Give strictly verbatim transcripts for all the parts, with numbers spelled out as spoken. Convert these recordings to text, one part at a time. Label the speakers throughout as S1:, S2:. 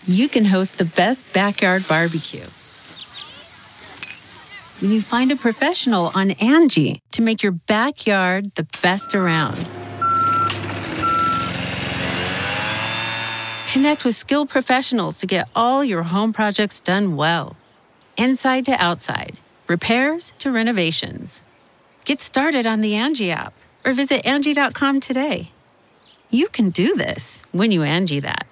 S1: you can host the best backyard barbecue. When you find a professional on Angie to make your backyard the best around. Connect with skilled professionals to get all your home projects done well. Inside to outside, repairs to renovations. Get started on the Angie app or visit Angie dot com today. You can do this when you Angie that.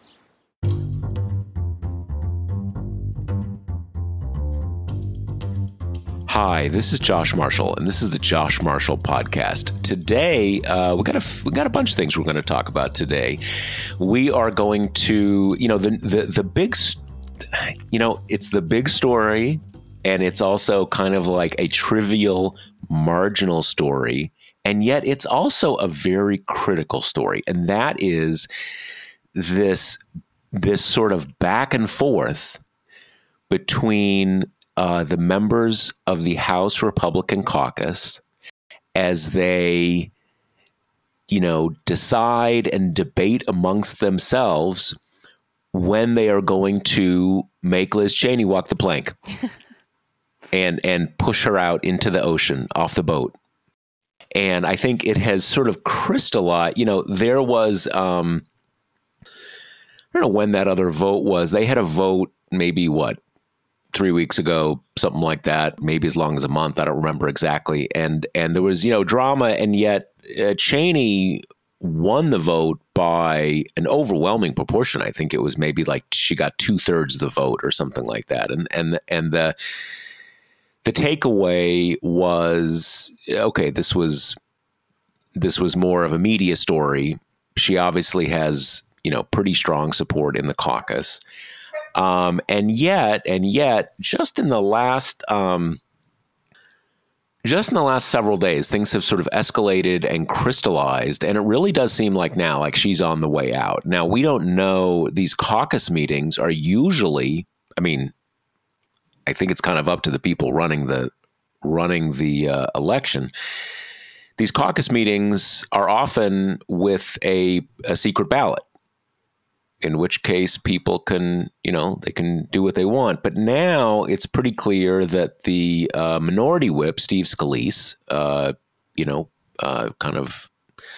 S2: Hi, this is Josh Marshall, and this is the Josh Marshall Podcast. Today, uh, we got a we got a bunch of things we're going to talk about today. We are going to, you know, the the the big, you know, it's the big story, and it's also kind of like a trivial, marginal story, and yet it's also a very critical story, and that is this this sort of back and forth between Uh, the members of the House Republican caucus as they, you know, decide and debate amongst themselves when they are going to make Liz Cheney walk the plank and and push her out into the ocean off the boat. And I think it has sort of crystallized, you know, there was, um, I don't know when that other vote was. They had a vote maybe what? three weeks ago, something like that, maybe as long as a month. I don't remember exactly. And and there was, you know, drama, and yet uh, Cheney won the vote by an overwhelming proportion. I think it was maybe like she got two thirds of the vote or something like that. And and and the the takeaway was, okay, this was this was more of a media story. She obviously has, you know, pretty strong support in the caucus. Um, and yet, and yet, just in the last, um, just in the last several days, things have sort of escalated and crystallized, and it really does seem like now, like she's on the way out. Now, we don't know. These caucus meetings are usually, I mean, I think it's kind of up to the people running the running the uh, election. These caucus meetings are often with a, a secret ballot, in which case people can, you know, they can do what they want. But now it's pretty clear that the uh, minority whip, Steve Scalise, uh, you know, uh, kind of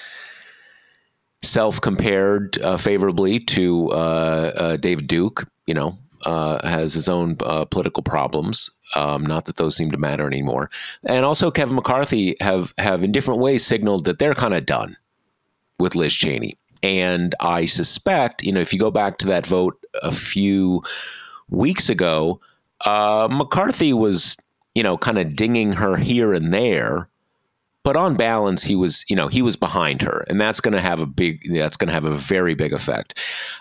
S2: self-compared uh, favorably to uh, uh, David Duke, you know, uh, has his own uh, political problems. Um, not that those seem to matter anymore. And also Kevin McCarthy have, have in different ways signaled that they're kind of done with Liz Cheney. And I suspect, you know, if you go back to that vote a few weeks ago, uh, McCarthy was, you know, kind of dinging her here and there. But on balance, he was, you know, he was behind her. And that's going to have a big, that's going to have a very big effect.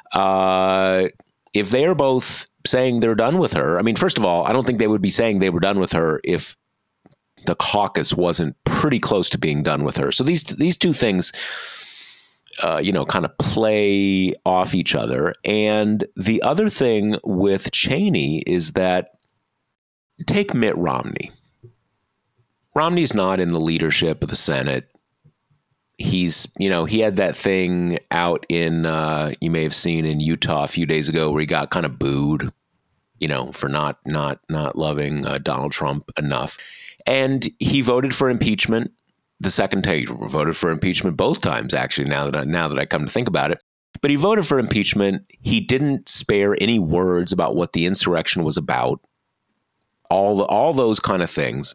S2: Uh, if they are both saying they're done with her, I mean, first of all, I don't think they would be saying they were done with her if the caucus wasn't pretty close to being done with her. So these these two things, Uh, you know, kind of play off each other. And the other thing with Cheney is that, take Mitt Romney. Romney's not in the leadership of the Senate. He's, you know, he had that thing out in, uh, you may have seen in Utah a few days ago where he got kind of booed, you know, for not, not, not loving uh, Donald Trump enough. And he voted for impeachment. The second time, he voted for impeachment both times, actually, now that I, now that I come to think about it. But he voted for impeachment. He didn't spare any words about what the insurrection was about, all, the, all those kind of things.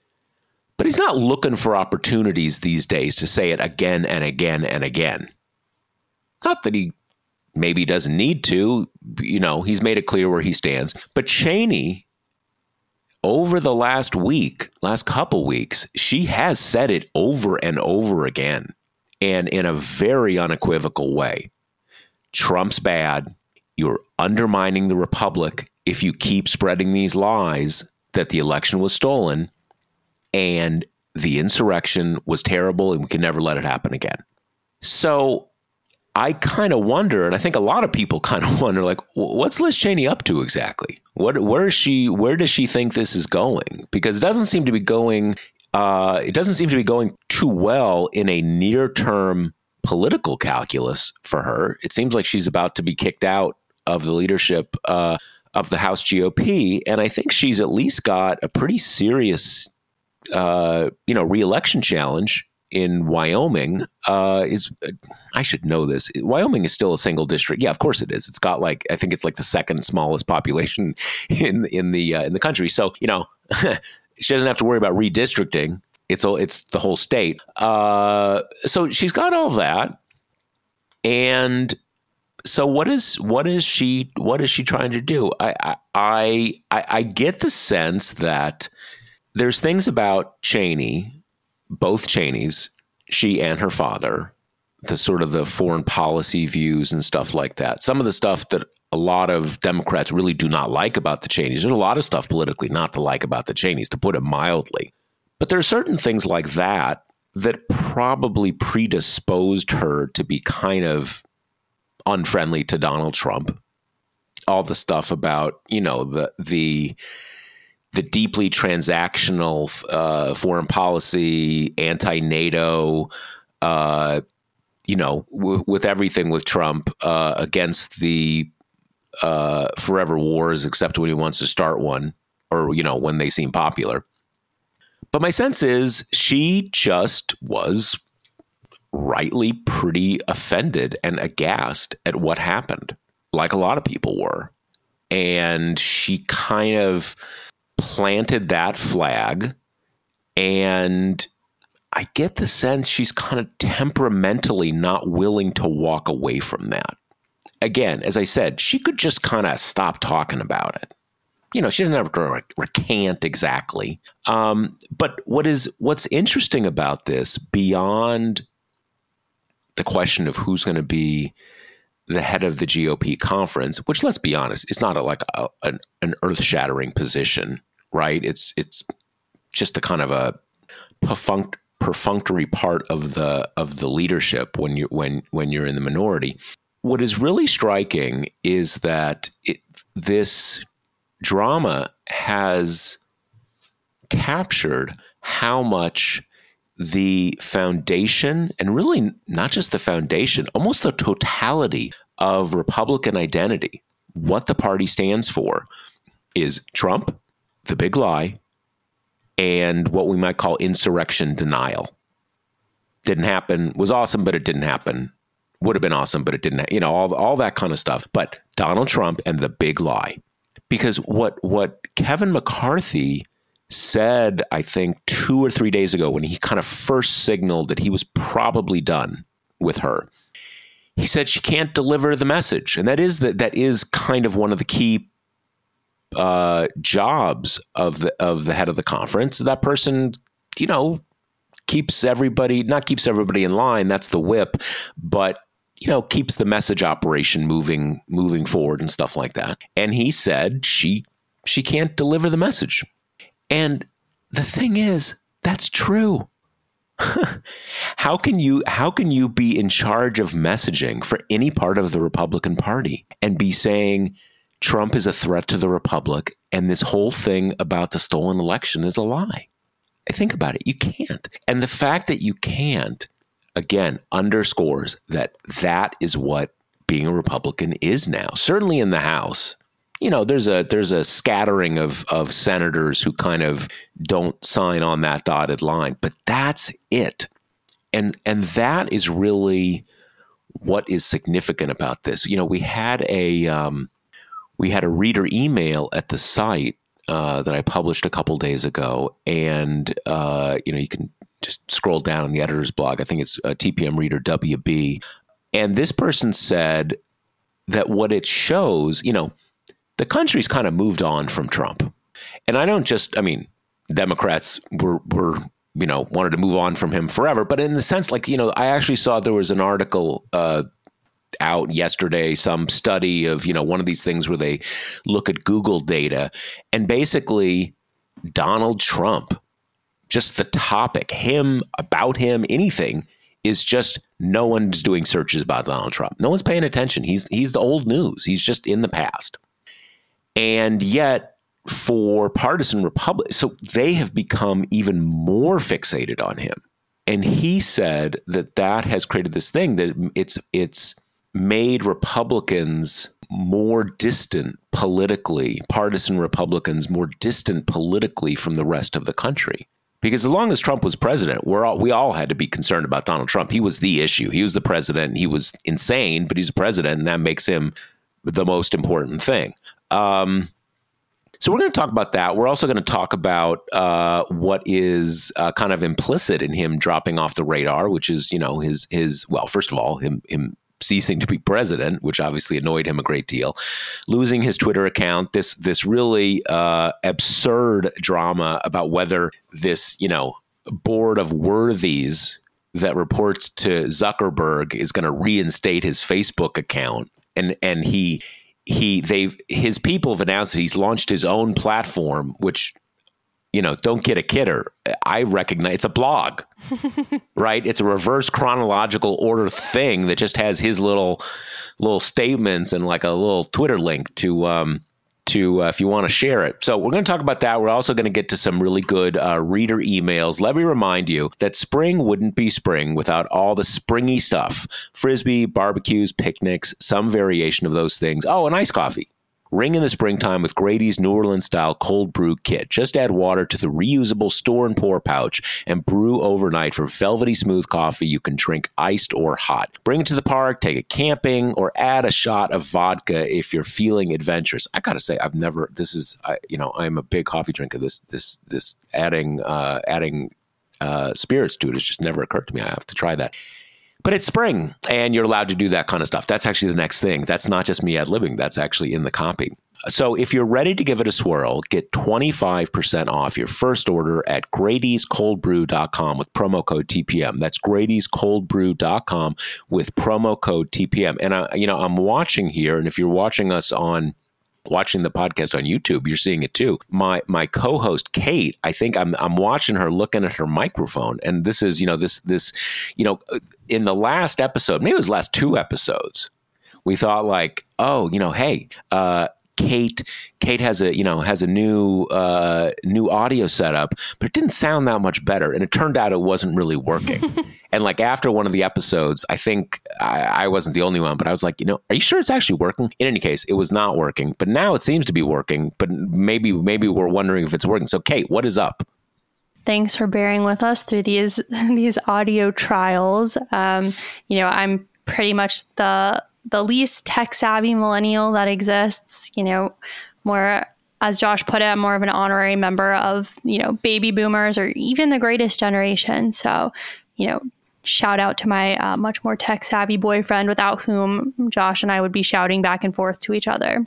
S2: But he's not looking for opportunities these days to say it again and again and again. Not that he maybe doesn't need to. You know, he's made it clear where he stands. But Cheney, over the last week, last couple weeks, she has said it over and over again, and in a very unequivocal way. Trump's bad. You're undermining the republic if you keep spreading these lies that the election was stolen and the insurrection was terrible and we can never let it happen again. So I kind of wonder, and I think a lot of people kind of wonder, like, what's Liz Cheney up to exactly? What, where is she? Where does she think this is going? Because it doesn't seem to be going. Uh, it doesn't seem to be going too well in a near-term political calculus for her. It seems like she's about to be kicked out of the leadership uh, of the House G O P. And I think she's at least got a pretty serious, uh, you know, reelection challenge in Wyoming. Uh, is I should know this. Wyoming is still a single district. Yeah, of course it is. It's got like, I think it's like the second smallest population in in the uh, in the country. So, you know, she doesn't have to worry about redistricting. It's all, it's the whole state. Uh, so she's got all that. And so what is what is she what is she trying to do? I I I, I get the sense that there's things about Cheney, both Cheneys, she and her father, the sort of the foreign policy views and stuff like that. Some of the stuff that a lot of Democrats really do not like about the Cheneys. There's a lot of stuff politically not to like about the Cheneys, to put it mildly. But there are certain things like that that probably predisposed her to be kind of unfriendly to Donald Trump. All the stuff about, you know, the the the deeply transactional uh, foreign policy, anti-NATO, uh, you know, w- with everything with Trump uh, against the uh, forever wars, except when he wants to start one, or, you know, when they seem popular. But my sense is she just was rightly pretty offended and aghast at what happened, like a lot of people were. And she kind of planted that flag. And I get the sense she's kind of temperamentally not willing to walk away from that. Again, as I said, she could just kind of stop talking about it. You know, she doesn't have to recant exactly. Um, but what is what's interesting about this, beyond the question of who's going to be the head of the G O P conference, which, let's be honest, is not a, like a, an, an earth-shattering position, right? It's it's just a kind of a perfunct, perfunctory part of the of the leadership when you when when you're in the minority. What is really striking is that it, this drama has captured how much the foundation, and really not just the foundation, almost the totality of Republican identity, what the party stands for, is Trump, the big lie, and what we might call insurrection denial. Didn't happen, was awesome, but it didn't happen. Would have been awesome, but it didn't, you know, all, all that kind of stuff. But Donald Trump and the big lie. Because what what Kevin McCarthy said, I think, two or three days ago when he kind of first signaled that he was probably done with her, he said she can't deliver the message. And that is that that is kind of one of the key uh, jobs of the of the head of the conference. That person, you know, keeps everybody, not keeps everybody in line, that's the whip, but you know, keeps the message operation moving, moving forward and stuff like that. And he said she she can't deliver the message. And the thing is, that's true. How can you how can you be in charge of messaging for any part of the Republican Party and be saying Trump is a threat to the Republic and this whole thing about the stolen election is a lie? Think about it. You can't. And the fact that you can't, again, underscores that that is what being a Republican is now. Certainly in the House, you know, there's a there's a scattering of of senators who kind of don't sign on that dotted line, but that's it. And and that is really what is significant about this. You know, we had a um, we had a reader email at the site uh, that I published a couple days ago, and uh, you know, you can just scroll down on the editor's blog. I think it's uh, T P M Reader W B. And this person said that what it shows, you know, the country's kind of moved on from Trump. And I don't just, I mean, Democrats were, were, you know, wanted to move on from him forever. But in the sense, like, you know, I actually saw there was an article uh, out yesterday, some study of, you know, one of these things where they look at Google data, and basically Donald Trump, just the topic, him, about him, anything, is just no one's doing searches about Donald Trump. No one's paying attention. He's he's the old news. He's just in the past. And yet, for partisan Republicans, so they have become even more fixated on him. And he said that that has created this thing that it's it's made Republicans more distant politically, partisan Republicans more distant politically from the rest of the country. Because as long as Trump was president, we're all, we all had to be concerned about Donald Trump. He was the issue. He was the president. He was insane, but he's a president, and that makes him the most important thing. Um, so we're going to talk about that. We're also going to talk about uh, what is uh, kind of implicit in him dropping off the radar, which is, you know, his his well, first of all, him him. ceasing to be president, which obviously annoyed him a great deal, losing his Twitter account, this this really uh, absurd drama about whether this, you know, board of worthies that reports to Zuckerberg is going to reinstate his Facebook account, and and he he they've his people have announced that he's launched his own platform, which, you know, don't get a kidder. I recognize it's a blog, right? It's a reverse chronological order thing that just has his little little statements and like a little Twitter link to um, to uh, if you want to share it. So we're going to talk about that. We're also going to get to some really good uh, reader emails. Let me remind you that spring wouldn't be spring without all the springy stuff: Frisbee, barbecues, picnics, some variation of those things. Oh, and iced coffee. Ring in the springtime with Grady's New Orleans-style cold brew kit. Just add water to the reusable store and pour pouch and brew overnight for velvety smooth coffee you can drink iced or hot. Bring it to the park, take it camping, or add a shot of vodka if you're feeling adventurous. I gotta say, I've never. This is, I, you know, I'm a big coffee drinker. This, this, this adding, uh, adding uh, spirits to it has just never occurred to me. I have to try that. But it's spring, and you're allowed to do that kind of stuff. That's actually the next thing. That's not just me ad-libbing. That's actually in the copy. So if you're ready to give it a swirl, get twenty-five percent off your first order at Grady's Cold Brew dot com with promo code T P M. That's Grady's Cold Brew dot com with promo code T P M. And, I, you know, I'm watching here, and if you're watching us on watching the podcast on YouTube, you're seeing it too. My my co-host Kate, I think I'm I'm watching her looking at her microphone, and this is, you know, this this, you know, in the last episode, maybe it was the last two episodes, we thought like, oh, you know, hey, uh, Kate, Kate has a, you know, has a new, uh, new audio setup, but it didn't sound that much better. And it turned out it wasn't really working. And like after one of the episodes, I think I, I wasn't the only one, but I was like, you know, are you sure it's actually working? In any case, it was not working, but now it seems to be working, but maybe, maybe we're wondering if it's working. So Kate, what is up?
S3: Thanks for bearing with us through these, these audio trials. Um, you know, I'm pretty much the, the least tech savvy millennial that exists, you know, more, as Josh put it, I'm more of an honorary member of, you know, baby boomers or even the greatest generation. So, you know, shout out to my uh, much more tech savvy boyfriend, without whom Josh and I would be shouting back and forth to each other.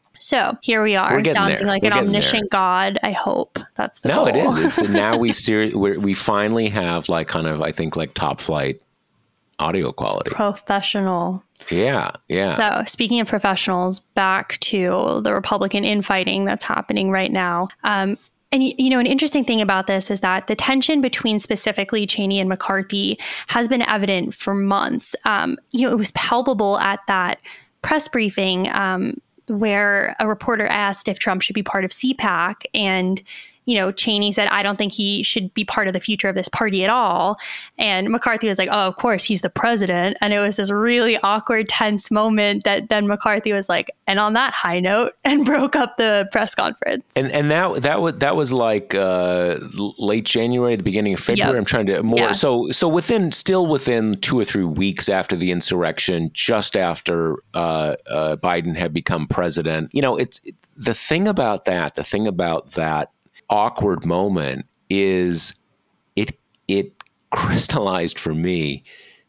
S3: So here we are, sounding there. like We're an omniscient there. God. I hope that's the
S2: no,
S3: goal.
S2: it is. It's and now we ser- we're, we finally have like kind of, I think, like top flight audio quality.
S3: Professional.
S2: Yeah, yeah.
S3: So speaking of professionals, back to the Republican infighting that's happening right now. Um, and, you know, an interesting thing about this is that the tension between specifically Cheney and McCarthy has been evident for months. Um, you know, it was palpable at that press briefing um, where a reporter asked if Trump should be part of C PAC, and you know, Cheney said, I don't think he should be part of the future of this party at all. And McCarthy was like, oh, of course, he's the president. And it was this really awkward, tense moment that then McCarthy was like, and on that high note, and broke up the press conference.
S2: And and that that was that was like uh, late January, the beginning of February. Yep. I'm trying to more. Yeah. So so within still within two or three weeks after the insurrection, just after uh, uh, Biden had become president, you know, it's the thing about that, the thing about that awkward moment is it it crystallized for me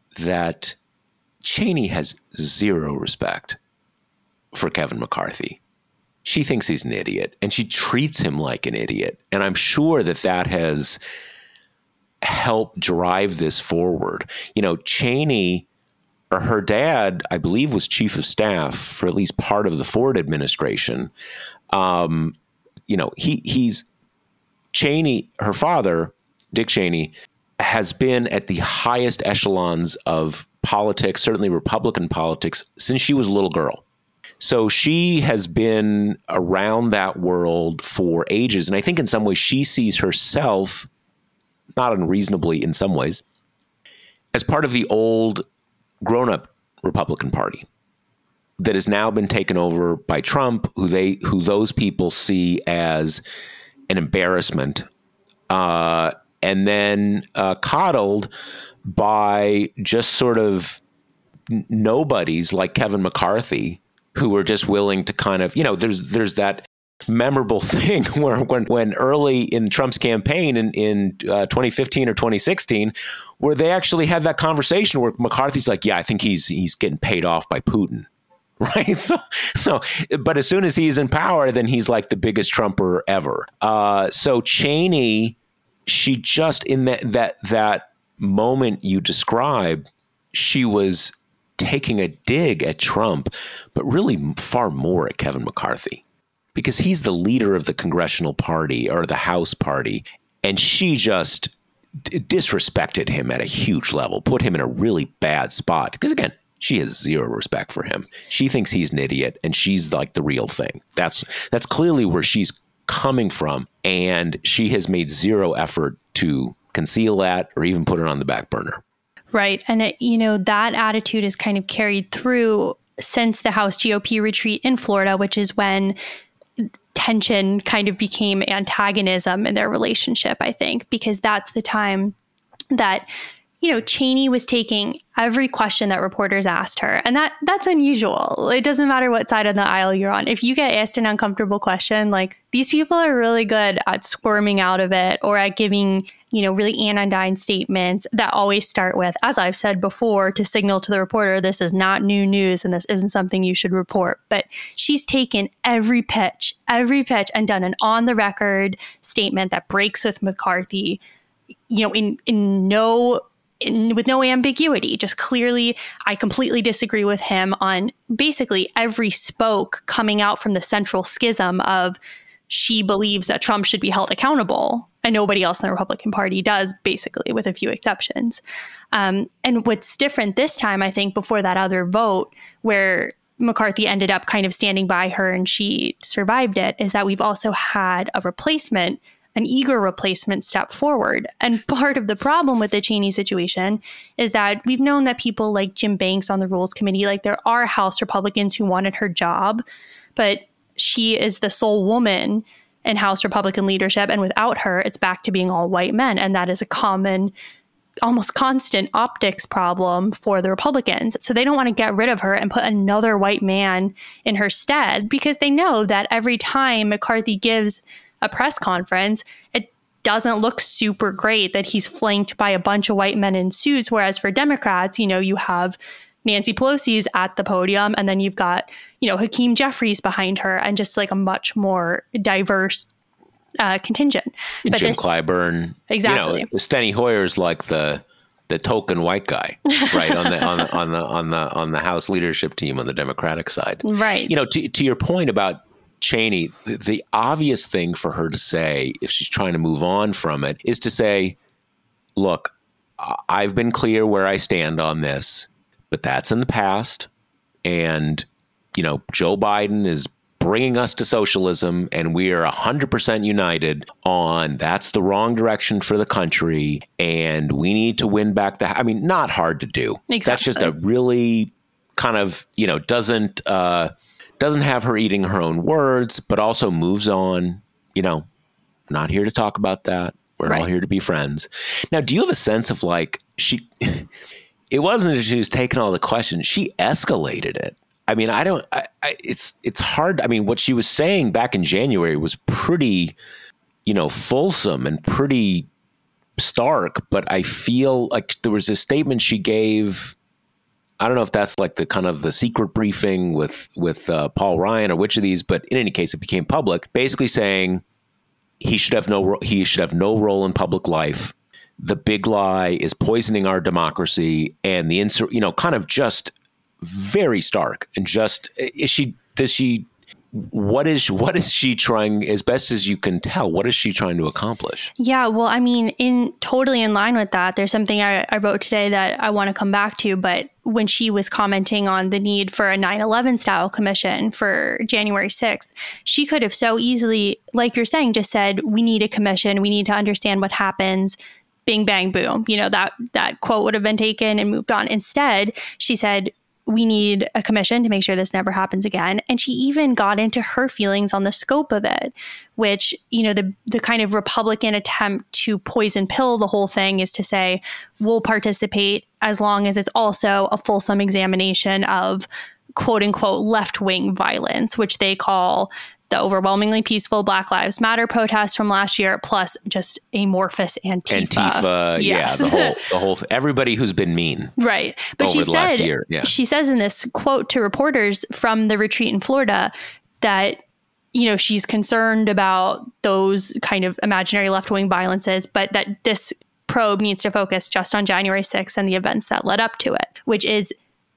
S2: that Cheney has zero respect for Kevin McCarthy. She thinks he's an idiot, and she treats him like an idiot. And I'm sure that that has helped drive this forward. You know, Cheney, or her dad, I believe, was chief of staff for at least part of the Ford administration. Um, you know, he he's Cheney, her father, Dick Cheney, has been at the highest echelons of politics, certainly Republican politics, since she was a little girl. So she has been around that world for ages. And I think in some ways she sees herself, not unreasonably in some ways, as part of the old grown-up Republican Party. that has now been taken over by Trump, who they who those people see as an embarrassment, uh, and then uh, coddled by just sort of n- nobodies like Kevin McCarthy, who are just willing to kind of, you know, there's there's that memorable thing where when, when early in Trump's campaign in, in uh, twenty fifteen or twenty sixteen, where they actually had that conversation where McCarthy's like, yeah, I think he's he's getting paid off by Putin. Right. So, so, but as soon as he's in power, then he's like the biggest Trumper ever. Uh, so Cheney, she just in that, that, that moment you describe, she was taking a dig at Trump, but really far more at Kevin McCarthy, because he's the leader of the congressional party or the House party. And she just d- disrespected him at a huge level, put him in a really bad spot. Because again, she has zero respect for him. She thinks he's an idiot and she's like the real thing. That's that's clearly where she's coming from. And she has made zero effort to conceal that or even put it on the back burner.
S3: Right. And, it, you know, that attitude is kind of carried through since the House G O P retreat in Florida, which is when tension kind of became antagonism in their relationship, I think, because that's the time that, you know, Cheney was taking every question that reporters asked her. And that that's unusual. It doesn't matter what side of the aisle you're on. If you get asked an uncomfortable question, like these people are really good at squirming out of it or at giving, you know, really anodyne statements that always start with, as I've said before, to signal to the reporter, this is not new news and this isn't something you should report. But she's taken every pitch, every pitch and done an on the record statement that breaks with McCarthy, you know, in, in no In, with no ambiguity, just clearly, I completely disagree with him on basically every spoke coming out from the central schism of she believes that Trump should be held accountable and nobody else in the Republican Party does, basically, with a few exceptions. Um, and what's different this time, I think, before that other vote where McCarthy ended up kind of standing by her and she survived it, is that we've also had a replacement, an eager replacement step forward. And part of the problem with the Cheney situation is that we've known that people like Jim Banks on the Rules Committee, like there are House Republicans who wanted her job, but she is the sole woman in House Republican leadership. And without her, it's back to being all white men. And that is a common, almost constant optics problem for the Republicans. So they don't want to get rid of her and put another white man in her stead, because they know that every time McCarthy gives a press conference, it doesn't look super great that he's flanked by a bunch of white men in suits. Whereas for Democrats, you know, you have Nancy Pelosi's at the podium and then you've got, you know, Hakeem Jeffries behind her and just like a much more diverse uh, contingent.
S2: And
S3: but
S2: Jim
S3: this,
S2: Clyburn,
S3: exactly.
S2: You know, Steny Hoyer's like the the token white guy, right, on the on the on the on the on the House leadership team on the Democratic side,
S3: right?
S2: You know, to to your point about Cheney, the, the obvious thing for her to say, if she's trying to move on from it, is to say, look, I've been clear where I stand on this, but that's in the past. And, you know, Joe Biden is bringing us to socialism and we are one hundred percent united on that's the wrong direction for the country. And we need to win back the, I mean, not hard to do.
S3: Exactly.
S2: That's just a really kind of, you know, doesn't, uh, doesn't have her eating her own words, but also moves on. You know, not here to talk about that. We're
S3: right.
S2: all here to be friends. Now, do you have a sense of like she, it wasn't that she was taking all the questions. She escalated it. I mean, I don't, I, I, it's, it's hard. I mean, what she was saying back in January was pretty, you know, fulsome and pretty stark, but I feel like there was a statement she gave. I don't know if that's like the kind of the secret briefing with with uh, Paul Ryan or which of these, but in any case, it became public, basically saying he should have no he should have no role in public life. The big lie is poisoning our democracy, and the insur- you know, kind of just very stark and just is she does she what is what is she trying, as best as you can tell, what is she trying to accomplish?
S3: Yeah, well, I mean, in totally in line with that, there's something I, I wrote today that I want to come back to. But when she was commenting on the need for a nine eleven style commission for January sixth, she could have so easily, like you're saying, just said, we need a commission. We need to understand what happens. Bing, bang, boom. You know, that that quote would have been taken and moved on. Instead, she said, we need a commission to make sure this never happens again. And she even got into her feelings on the scope of it, which, you know, the the kind of Republican attempt to poison pill the whole thing is to say, we'll participate as long as it's also a fulsome examination of quote unquote left-wing violence, which they call the overwhelmingly peaceful Black Lives Matter protests from last year, plus just amorphous Antifa.
S2: Antifa, yes. yeah, the whole, the whole, everybody who's been mean,
S3: right? But she said, yeah. she says in this quote to reporters from the retreat in Florida that, you know, she's concerned about those kind of imaginary left-wing violences, but that this probe needs to focus just on January sixth and the events that led up to it, which is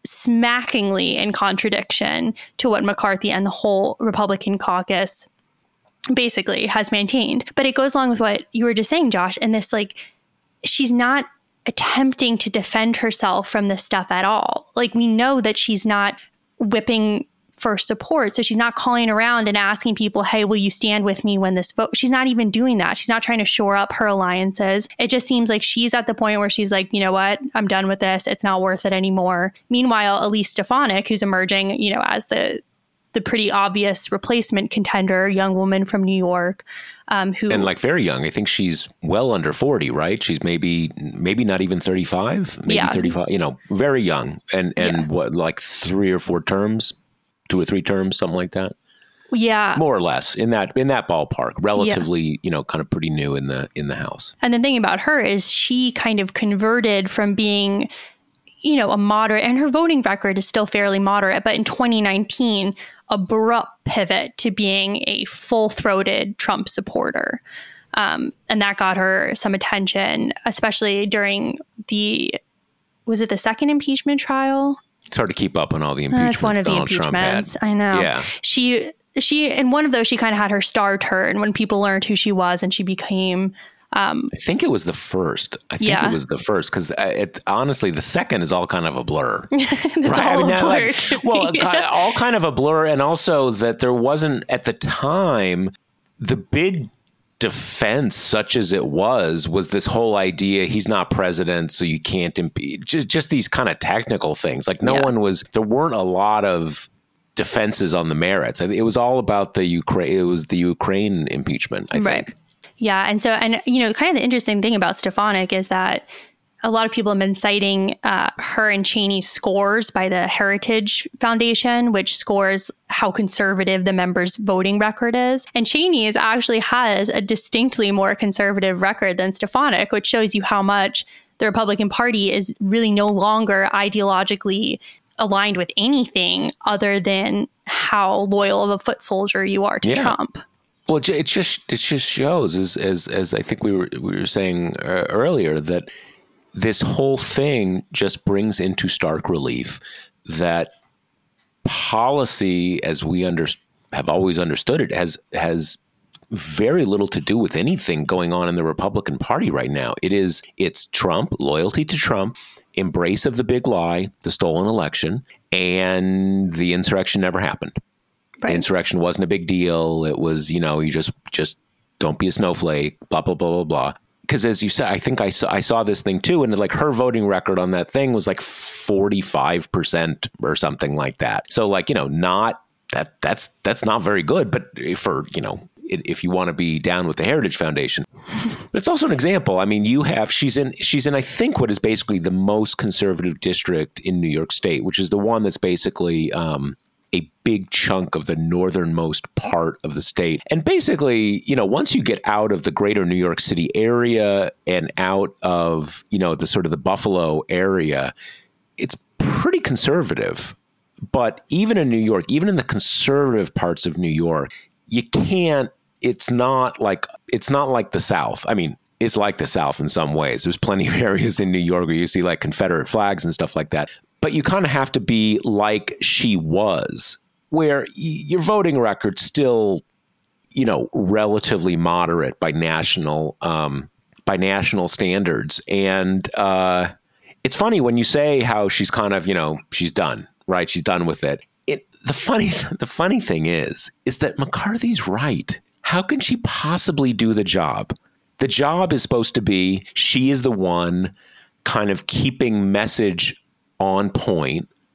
S3: smackingly in contradiction to what McCarthy and the whole Republican caucus basically has maintained. But it goes along with what you were just saying, Josh, and this, like, she's not attempting to defend herself from this stuff at all. Like, we know that she's not whipping for support. So she's not calling around and asking people, hey, will you stand with me when this vote? She's not even doing that. She's not trying to shore up her alliances. It just seems like she's at the point where she's like, you know what? I'm done with this. It's not worth it anymore. Meanwhile, Elise Stefanik, who's emerging, you know, as the the pretty obvious replacement contender, young woman from New York, um, who
S2: and like very young. I think she's well under forty, right? She's maybe maybe not even thirty-five, maybe
S3: yeah.
S2: thirty-five. You know, very young, and and
S3: yeah.
S2: what, like three or four terms. Two or three terms, something like that.
S3: Yeah,
S2: more or less in that in that ballpark. Relatively, yeah. you know, kind of pretty new in the in the House.
S3: And the thing about her is she kind of converted from being, you know, a moderate, and her voting record is still fairly moderate, but in twenty nineteen, abrupt pivot to being a full-throated Trump supporter, um, and that got her some attention, especially during the was it the second impeachment trial?
S2: It's hard to keep up on all the impeachments.
S3: That's one of the
S2: Donald
S3: impeachments. I know.
S2: Yeah.
S3: She, she, in one of those, she kind of had her star turn when people learned who she was and she became. Um,
S2: I think it was the first. I think
S3: yeah.
S2: it was the first because honestly, the second is all kind of a blur.
S3: It's
S2: right?
S3: all
S2: I mean,
S3: a blur.
S2: Like,
S3: to
S2: well,
S3: me.
S2: all kind of a blur. And also that there wasn't at the time the big defense, such as it was, was this whole idea he's not president, so you can't impeach. Just, just these kind of technical things. Like no
S3: yeah.
S2: one was, there weren't a lot of defenses on the merits. It was all about the Ukraine. It was the Ukraine impeachment, I
S3: right.
S2: think.
S3: Yeah. And so, and you know, kind of the interesting thing about Stefanik is that a lot of people have been citing uh, her and Cheney's scores by the Heritage Foundation, which scores how conservative the members' voting record is. And Cheney's actually has a distinctly more conservative record than Stefanik, which shows you how much the Republican Party is really no longer ideologically aligned with anything other than how loyal of a foot soldier you are to
S2: yeah.
S3: Trump.
S2: Well, it just it just shows, as as as I think we were we were saying uh, earlier, that this whole thing just brings into stark relief that policy, as we under, have always understood it, has has very little to do with anything going on in the Republican Party right now. It is it's Trump, loyalty to Trump, embrace of the big lie, the stolen election, and the insurrection never happened. Right. The insurrection wasn't a big deal. It was, you know, you just just don't be a snowflake, blah, blah, blah, blah, blah. Because as you said, I think I saw, I saw this thing too. And like her voting record on that thing was like forty-five percent or something like that. So like, you know, not that that's that's not very good. But for, you know, if you want to be down with the Heritage Foundation. But it's also an example. I mean, you have she's in she's in, I think, what is basically the most conservative district in New York State, which is the one that's basically um a big chunk of the northernmost part of the state. And basically, you know, once you get out of the greater New York City area and out of, you know, the sort of the Buffalo area, it's pretty conservative. But even in New York, even in the conservative parts of New York, you can't, it's not like, it's not like the South. I mean, it's like the South in some ways. There's plenty of areas in New York where you see like Confederate flags and stuff like that. But you kind of have to be like she was, where y- your voting record's still, you know, relatively moderate by national um, by national standards. And uh, it's funny when you say how she's kind of, you know, she's done, right? She's done with it. It the funny the funny thing is, is that McCarthy's right. How can she possibly do the job? The job is supposed to be she is the one kind of keeping message on point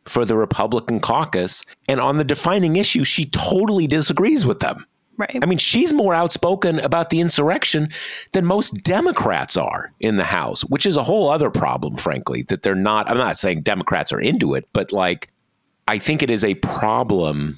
S2: for the Republican caucus. And on the defining issue, she totally disagrees with them.
S3: Right.
S2: I mean, she's more outspoken about the insurrection than most Democrats are in the House, which is a whole other problem, frankly, that they're not. I'm not saying Democrats are into it, but like, I think it is a problem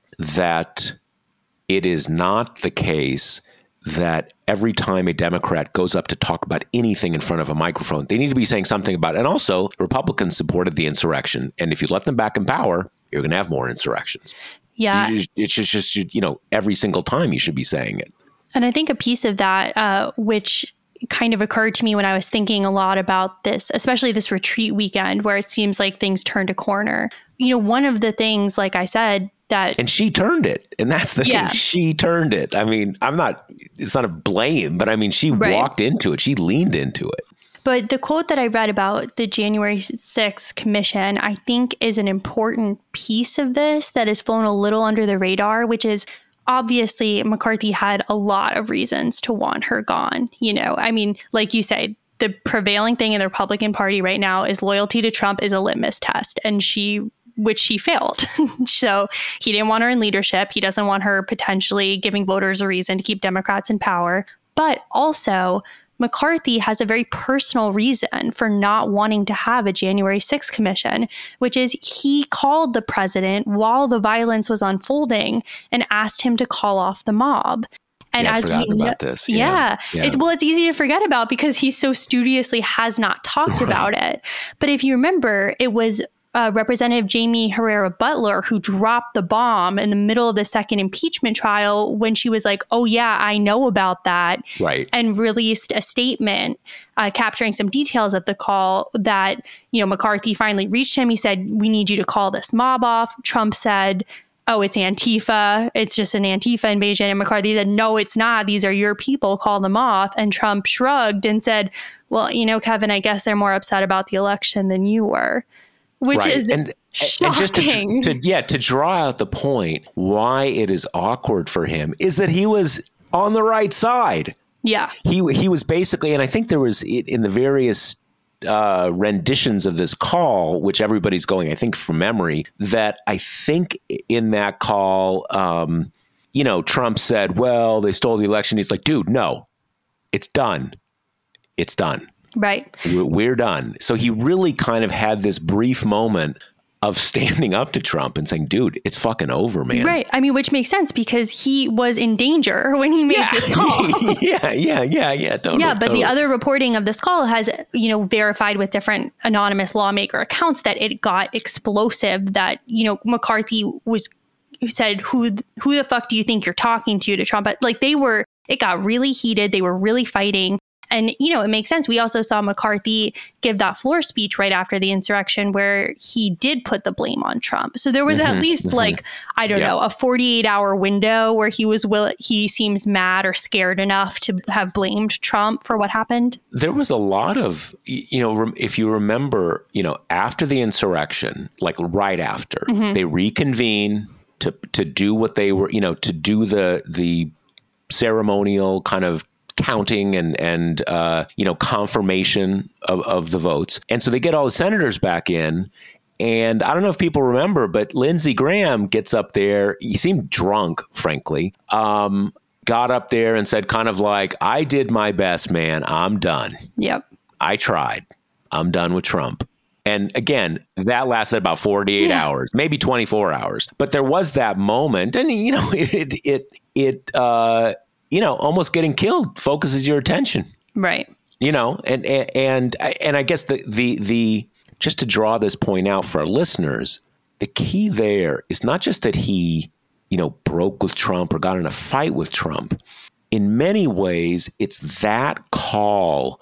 S2: that it is not the case that every time a Democrat goes up to talk about anything in front of a microphone, they need to be saying something about it. And also, Republicans supported the insurrection. And if you let them back in power, you're going to have more insurrections.
S3: Yeah.
S2: You just, it's just, just, you know, every single time you should be saying it.
S3: And I think a piece of that, uh, which kind of occurred to me when I was thinking a lot about this, especially this retreat weekend where it seems like things turned a corner. You know, one of the things, like I said, that...
S2: And she turned it. And that's the
S3: yeah.
S2: thing. She turned it. I mean, I'm not, it's not a blame, but I mean, she
S3: right.
S2: walked into it. She leaned into it.
S3: But the quote that I read about the January sixth commission, I think is an important piece of this that has flown a little under the radar, which is obviously McCarthy had a lot of reasons to want her gone. You know, I mean, like you say, the prevailing thing in the Republican Party right now is loyalty to Trump is a litmus test, and she, which she failed. So he didn't want her in leadership. He doesn't want her potentially giving voters a reason to keep Democrats in power. But also, McCarthy has a very personal reason for not wanting to have a January sixth commission, which is he called the president while the violence was unfolding and asked him to call off the mob. And
S2: yeah,
S3: as
S2: I
S3: we know,
S2: about this.
S3: Yeah,
S2: yeah, yeah.
S3: It's well, it's easy to forget about because he so studiously has not talked
S2: right.
S3: about it. But if you remember, it was Uh, Representative Jamie Herrera Butler, who dropped the bomb in the middle of the second impeachment trial when she was like, oh, yeah, I know about that.
S2: Right.
S3: And released a statement uh, capturing some details of the call that, you know, McCarthy finally reached him. He said, we need you to call this mob off. Trump said, oh, it's Antifa. It's just an Antifa invasion. And McCarthy said, no, it's not. These are your people. Call them off. And Trump shrugged and said, well, you know, Kevin, I guess they're more upset about the election than you were. Which
S2: right.
S3: is
S2: and,
S3: shocking.
S2: And just to, to, yeah, to draw out the point, why it is awkward for him is that he was on the right side.
S3: Yeah.
S2: He he was basically, and I think there was in the various uh, renditions of this call, which everybody's going, I think from memory, that I think in that call, um, you know, Trump said, well, they stole the election. He's like, dude, no, it's done. It's done.
S3: Right.
S2: We're done. So he really kind of had this brief moment of standing up to Trump and saying, dude, it's fucking over, man.
S3: Right. I mean, which makes sense because he was in danger when he made
S2: yeah.
S3: this call.
S2: yeah, yeah, yeah, yeah. Totally.
S3: Yeah, but
S2: totally.
S3: the other reporting of this call has, you know, verified with different anonymous lawmaker accounts that it got explosive, that, you know, McCarthy was who said, who, who the fuck do you think you're talking to to Trump? But like they were, it got really heated. They were really fighting. And, you know, it makes sense. We also saw McCarthy give that floor speech right after the insurrection where he did put the blame on Trump. So there was mm-hmm, at least mm-hmm. like, I don't yeah. know, a forty-eight hour window where he was will he seems mad or scared enough to have blamed Trump for what happened.
S2: There was a lot of, you know, if you remember, you know, after the insurrection, like right after, mm-hmm. they reconvene to to do what they were, you know, to do the the ceremonial kind of counting and, and uh, you know, confirmation of, of the votes. And so they get all the senators back in. And I don't know if people remember, but Lindsey Graham gets up there. He seemed drunk, frankly, um, got up there and said kind of like, I did my best, man. I'm done.
S3: Yep.
S2: I tried. I'm done with Trump. And again, that lasted about forty-eight yeah. hours, maybe twenty-four hours. But there was that moment. And, you know, it, it, it, it uh, you know, almost getting killed focuses your attention.
S3: Right.
S2: You know, and, and, and, and I guess the, the, the, just to draw this point out for our listeners, the key there is not just that he, you know, broke with Trump or got in a fight with Trump. In many ways, it's that call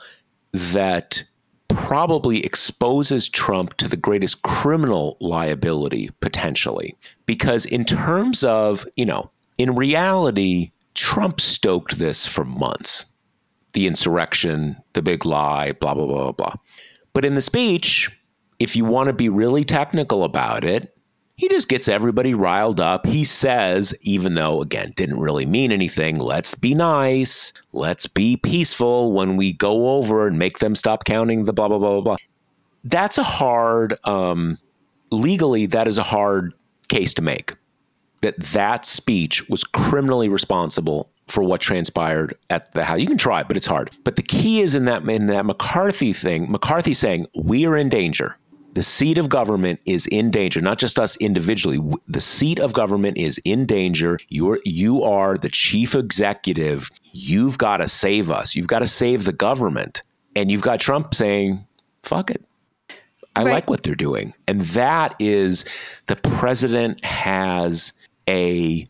S2: that probably exposes Trump to the greatest criminal liability potentially. Because in terms of, you know, in reality, Trump stoked this for months. The insurrection, the big lie, blah, blah, blah, blah. But in the speech, if you want to be really technical about it, he just gets everybody riled up. He says, even though, again, didn't really mean anything, let's be nice, let's be peaceful when we go over and make them stop counting the blah, blah, blah, blah, blah. That's a hard, um, legally, that is a hard case to make, that that speech was criminally responsible for what transpired at the House. You can try it, but it's hard. But the key is in that, in that McCarthy thing, McCarthy saying, we are in danger. The seat of government is in danger, not just us individually. The seat of government is in danger. You're, you are the chief executive. You've got to save us. You've got to save the government. And you've got Trump saying, fuck it. I right. like what they're doing. And that is, the president has a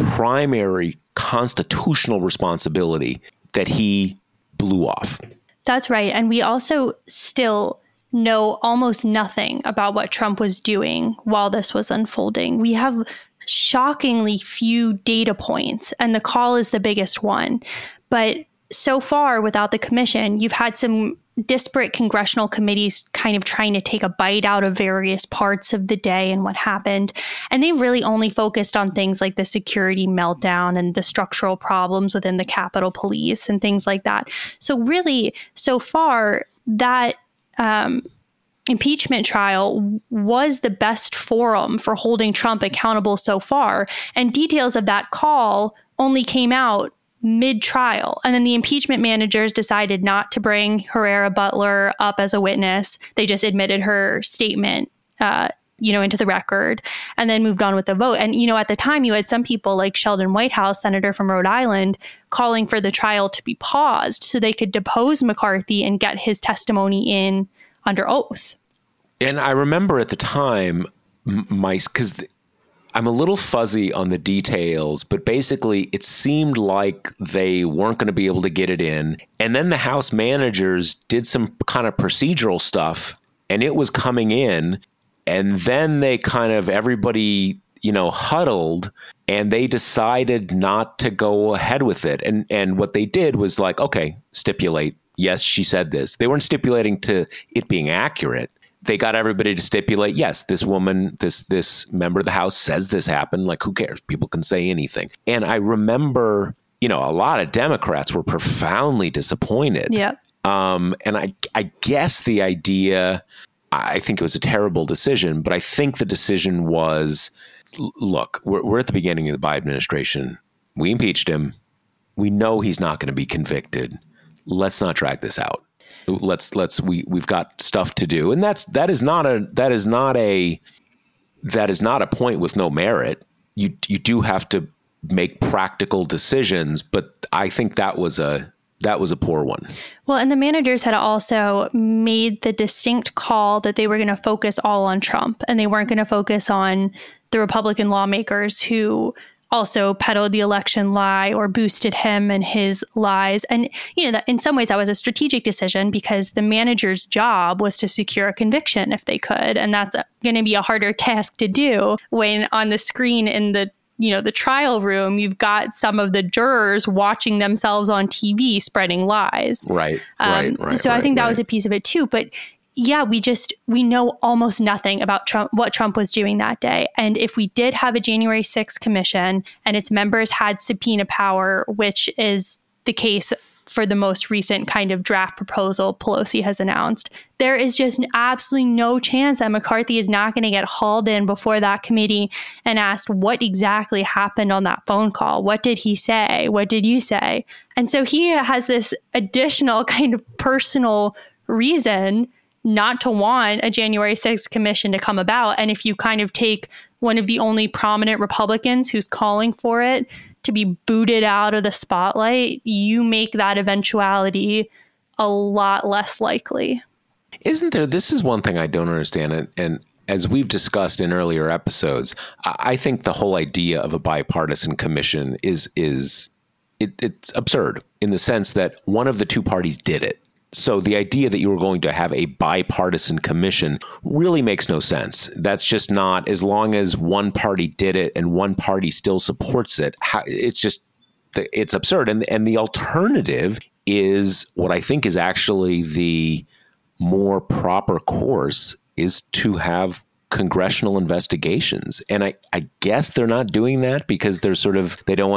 S2: primary constitutional responsibility that he blew off.
S3: That's right. And we also still know almost nothing about what Trump was doing while this was unfolding. We have shockingly few data points, and the call is the biggest one. But so far, without the commission, you've had some disparate congressional committees kind of trying to take a bite out of various parts of the day and what happened. And they really only focused on things like the security meltdown and the structural problems within the Capitol Police and things like that. So really, so far, that um, impeachment trial was the best forum for holding Trump accountable so far. And details of that call only came out mid-trial. And then the impeachment managers decided not to bring Herrera Beutler up as a witness. They just admitted her statement, uh, you know, into the record and then moved on with the vote. And, you know, at the time you had some people like Sheldon Whitehouse, senator from Rhode Island, calling for the trial to be paused so they could depose McCarthy and get his testimony in under oath.
S2: And I remember at the time, my, because th- I'm a little fuzzy on the details, but basically it seemed like they weren't going to be able to get it in. And then the House managers did some kind of procedural stuff and it was coming in. And then they kind of, everybody, you know, huddled and they decided not to go ahead with it. And, and what they did was like, okay, stipulate. Yes, she said this. They weren't stipulating to it being accurate. They got everybody to stipulate, yes, this woman, this this member of the House says this happened. Like, who cares? People can say anything. And I remember, you know, a lot of Democrats were profoundly disappointed.
S3: Yeah.
S2: Um, and I, I guess the idea, I think it was a terrible decision, but I think the decision was, look, we're, we're at the beginning of the Biden administration. We impeached him. We know he's not going to be convicted. Let's not drag this out. Let's let's we we've got stuff to do, and that's that is not a that is not a that is not a point with no merit. You you do have to make practical decisions, but I think that was a that was a poor one.
S3: Well, and the managers had also made the distinct call that they were going to focus all on Trump, and they weren't going to focus on the Republican lawmakers who also peddled the election lie or boosted him and his lies. And, you know, that in some ways that was a strategic decision because the manager's job was to secure a conviction if they could. And that's going to be a harder task to do when on the screen in the, you know, the trial room, you've got some of the jurors watching themselves on T V spreading lies.
S2: Right,
S3: um,
S2: right, right.
S3: So
S2: right,
S3: I think that
S2: right.
S3: was a piece of it too. But yeah, we just, we know almost nothing about Trump, what Trump was doing that day. And if we did have a January sixth commission and its members had subpoena power, which is the case for the most recent kind of draft proposal Pelosi has announced, there is just absolutely no chance that McCarthy is not going to get hauled in before that committee and asked what exactly happened on that phone call. What did he say? What did you say? And so he has this additional kind of personal reason not to want a January sixth commission to come about. And if you kind of take one of the only prominent Republicans who's calling for it to be booted out of the spotlight, you make that eventuality a lot less likely.
S2: Isn't there? This is one thing I don't understand. And, and as we've discussed in earlier episodes, I think the whole idea of a bipartisan commission is, is it, it's absurd in the sense that one of the two parties did it. So the idea that you were going to have a bipartisan commission really makes no sense. That's just not, as long as one party did it and one party still supports it, how, it's just, it's absurd. And, and the alternative is what I think is actually the more proper course is to have congressional investigations. And I, I guess they're not doing that because they're sort of, they don't want to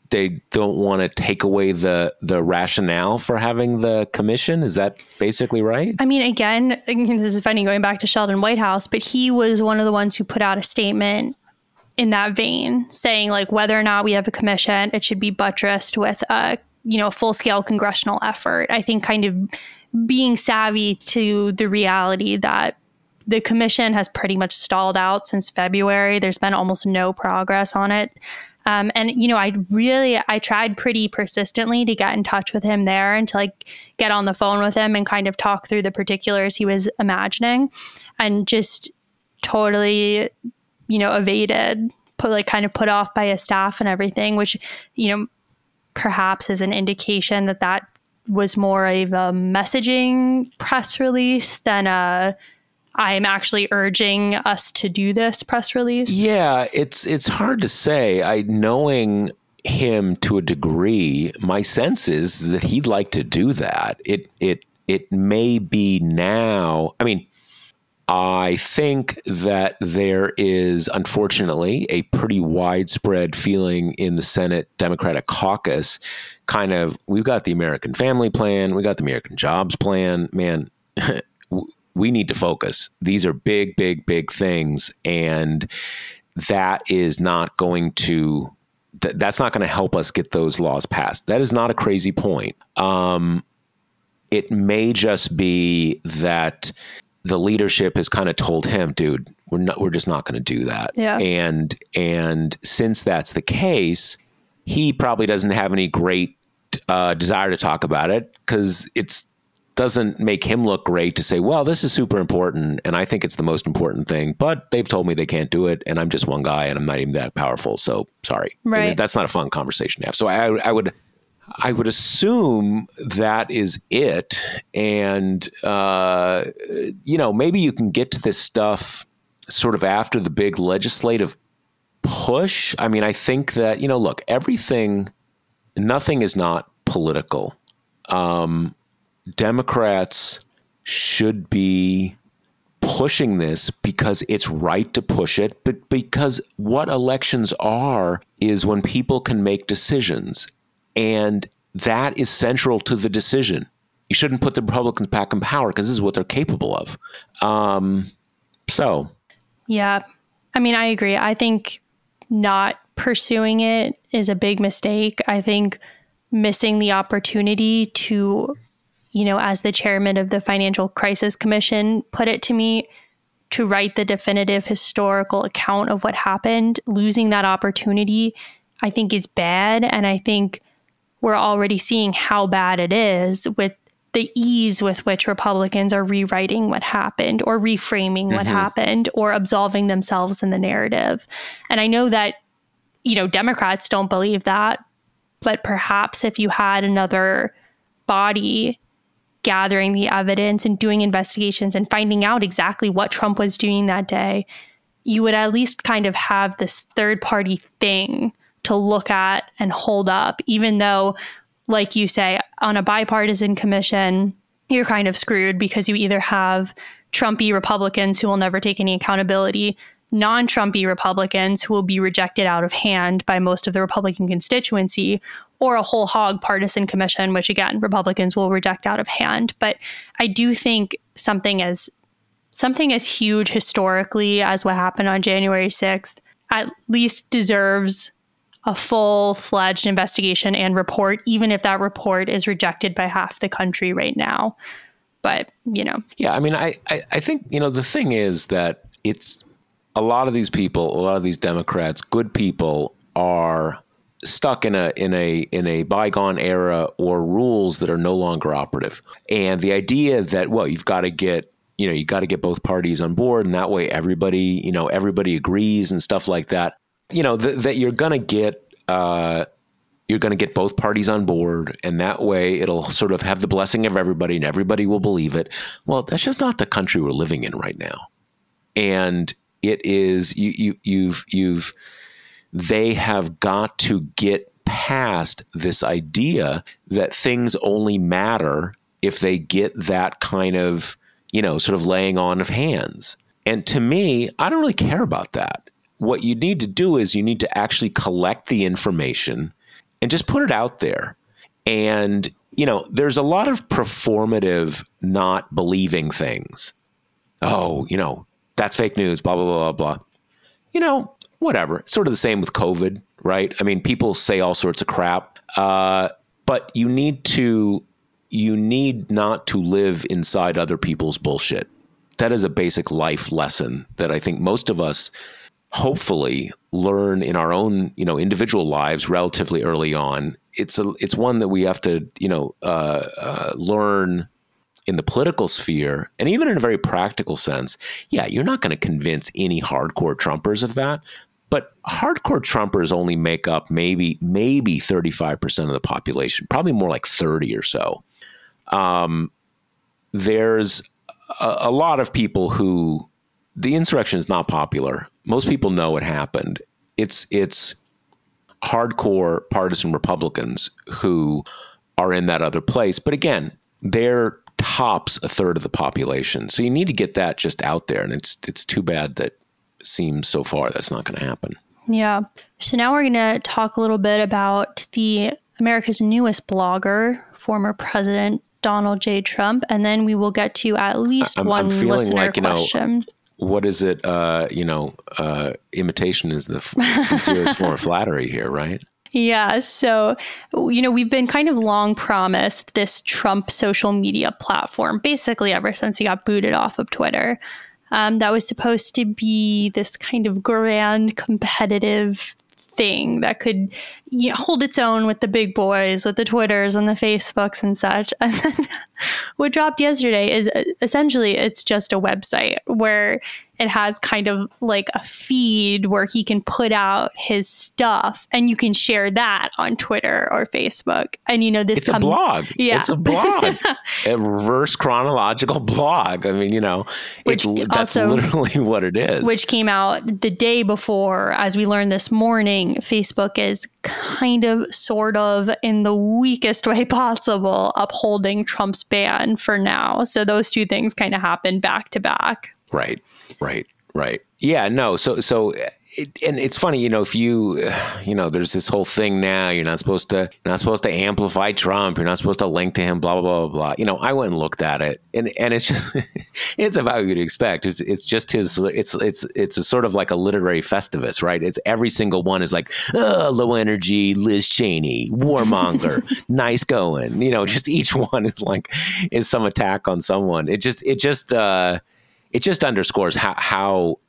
S2: they don't want to take away the the rationale for having the commission. Is that basically right?
S3: I mean, again, this is funny going back to Sheldon Whitehouse, but he was one of the ones who put out a statement in that vein saying, like, whether or not we have a commission, it should be buttressed with a, you know, full scale congressional effort. I think kind of being savvy to the reality that the commission has pretty much stalled out since February. There's been almost no progress on it. Um, and, you know, I really, I tried pretty persistently to get in touch with him there and to like get on the phone with him and kind of talk through the particulars he was imagining, and just totally, you know, evaded, put like kind of put off by his staff and everything, which, you know, perhaps is an indication that that was more of a messaging press release than a I'm actually urging us to do this press release.
S2: Yeah, it's it's hard to say. I knowing him to a degree, my sense is that he'd like to do that. It it it may be now. I mean, I think that there is, unfortunately, a pretty widespread feeling in the Senate Democratic caucus, kind of, we've got the American Family Plan, we got the American Jobs Plan, man, we need to focus. These are big, big, big things. And that is not going to, th- that's not going to help us get those laws passed. That is not a crazy point. Um, it may just be that the leadership has kind of told him, dude, we're not, we're just not going to do that.
S3: Yeah.
S2: And, and since that's the case, he probably doesn't have any great uh, desire to talk about it, because it's, doesn't make him look great to say, well, this is super important and I think it's the most important thing, but they've told me they can't do it and I'm just one guy and I'm not even that powerful. So sorry.
S3: Right.
S2: And that's not a fun conversation to have. So I, I would, I would assume that is it. And, uh, you know, maybe you can get to this stuff sort of after the big legislative push. I mean, I think that, you know, look, everything, nothing is not political. Um, Democrats should be pushing this because it's right to push it, but because what elections are is when people can make decisions, and that is central to the decision. You shouldn't put the Republicans back in power because this is what they're capable of. Um, so. Yeah.
S3: I mean, I agree. I think not pursuing it is a big mistake. I think missing the opportunity to, you know, as the chairman of the Financial Crisis Commission put it to me, to write the definitive historical account of what happened, losing that opportunity, I think is bad. And I think we're already seeing how bad it is with the ease with which Republicans are rewriting what happened or reframing mm-hmm. what happened or absolving themselves in the narrative. And I know that, you know, Democrats don't believe that, but perhaps if you had another body gathering the evidence and doing investigations and finding out exactly what Trump was doing that day, you would at least kind of have this third party thing to look at and hold up, even though, like you say, on a bipartisan commission, you're kind of screwed because you either have Trumpy Republicans who will never take any accountability, non-Trumpy Republicans who will be rejected out of hand by most of the Republican constituency, or a whole hog partisan commission, which again, Republicans will reject out of hand. But I do think something as something as huge historically as what happened on January sixth at least deserves a full-fledged investigation and report, even if that report is rejected by half the country right now. But, you know.
S2: Yeah, I mean, I, I, I think, you know, the thing is that it's a lot of these people, a lot of these Democrats, good people, are stuck in a in a in a bygone era or rules that are no longer operative. And the idea that, well, you've got to get, you know, you got to get both parties on board, and that way everybody, you know, everybody agrees and stuff like that. You know, th- that you're going to get uh, you're going to get both parties on board, and that way it'll sort of have the blessing of everybody, and everybody will believe it. Well, that's just not the country we're living in right now. And it is you you you've you've they have got to get past this idea that things only matter if they get that kind of, you know, sort of laying on of hands. And to me, I don't really care about that. What you need to do is you need to actually collect the information and just put it out there. And, you know, there's a lot of performative not believing things. Oh, you know, that's fake news, blah, blah, blah, blah, blah. You know, whatever. Sort of the same with COVID, right? I mean, people say all sorts of crap, uh, but you need to, you need not to live inside other people's bullshit. That is a basic life lesson that I think most of us hopefully learn in our own, you know, individual lives relatively early on. It's a, it's one that we have to, you know, uh, uh, learn in the political sphere, and even in a very practical sense. Yeah, you're not going to convince any hardcore Trumpers of that, but hardcore Trumpers only make up maybe maybe thirty-five percent of the population, probably more like thirty or so. Um, there's a, a lot of people who, the insurrection is not popular. Most people know what happened. It's it's hardcore partisan Republicans who are in that other place. But again, they're tops a third of the population. So you need to get that just out there. And it's it's too bad that it seems so far that's not going to happen.
S3: Yeah. So now we're going to talk a little bit about the America's newest blogger, former President Donald J. Trump. And then we will get to at least
S2: I'm,
S3: one
S2: I'm feeling
S3: listener
S2: like, you
S3: question.
S2: Know, what is it? Uh, you know, uh, imitation is the f- sincerest form of flattery here, right?
S3: Yeah. So, you know, we've been kind of long promised this Trump social media platform, basically ever since he got booted off of Twitter. Um, that was supposed to be this kind of grand competitive thing that could, you know, hold its own with the big boys, with the Twitters and the Facebooks and such. And then what dropped yesterday is essentially it's just a website where it has kind of like a feed where he can put out his stuff and you can share that on Twitter or Facebook. And, you know, this
S2: It's com- a blog.
S3: Yeah.
S2: It's a blog. A reverse chronological blog. I mean, you know, which it, that's also, literally what it is.
S3: Which came out the day before. As we learned this morning, Facebook is kind of, sort of, in the weakest way possible, upholding Trump's ban for now. So those two things kind of happened back to back.
S2: Right. Right, right. Yeah, no. So, so, it, and it's funny, you know, if you, you know, there's this whole thing now, you're not supposed to, you're not supposed to amplify Trump. You're not supposed to link to him, blah, blah, blah, blah. You know, I went and looked at it and, and it's just, it's about what you'd expect. It's, it's just his, it's, it's, it's a sort of like a literary Festivus, right? It's every single one is like, oh, low energy, Liz Cheney, warmonger, nice going. You know, just each one is like, is some attack on someone. It just, it just, uh, It just underscores how how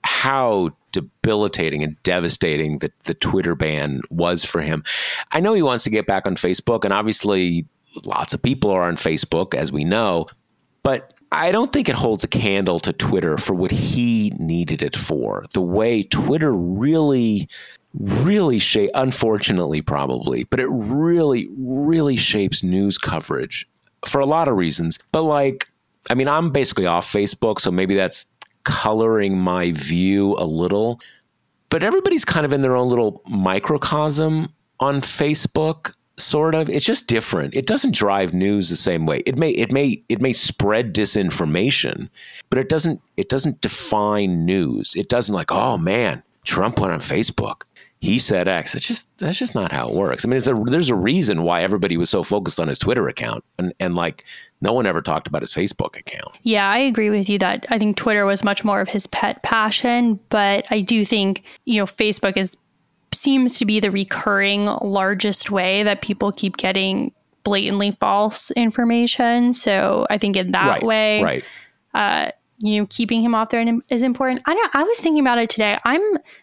S2: how debilitating and devastating the, the Twitter ban was for him. I know he wants to get back on Facebook, and obviously lots of people are on Facebook, as we know, but I don't think it holds a candle to Twitter for what he needed it for. The way Twitter really, really shape, unfortunately probably, but it really, really shapes news coverage for a lot of reasons. But like, I mean, I'm basically off Facebook, so maybe that's coloring my view a little. But everybody's kind of in their own little microcosm on Facebook, sort of. It's just different. It doesn't drive news the same way. It may, it may, it may spread disinformation, but it doesn't. It doesn't define news. It doesn't like, oh man, Trump went on Facebook. He said X. It's just, that's just not how it works. I mean, it's a, there's a reason why everybody was so focused on his Twitter account, and, and like no one ever talked about his Facebook account.
S3: Yeah, I agree with you that I think Twitter was much more of his pet passion, but I do think, you know, Facebook is seems to be the recurring largest way that people keep getting blatantly false information. So I think in that
S2: right,
S3: way,
S2: right.
S3: Uh, you know, keeping him off there is important. I don't, I was thinking about it today. I'm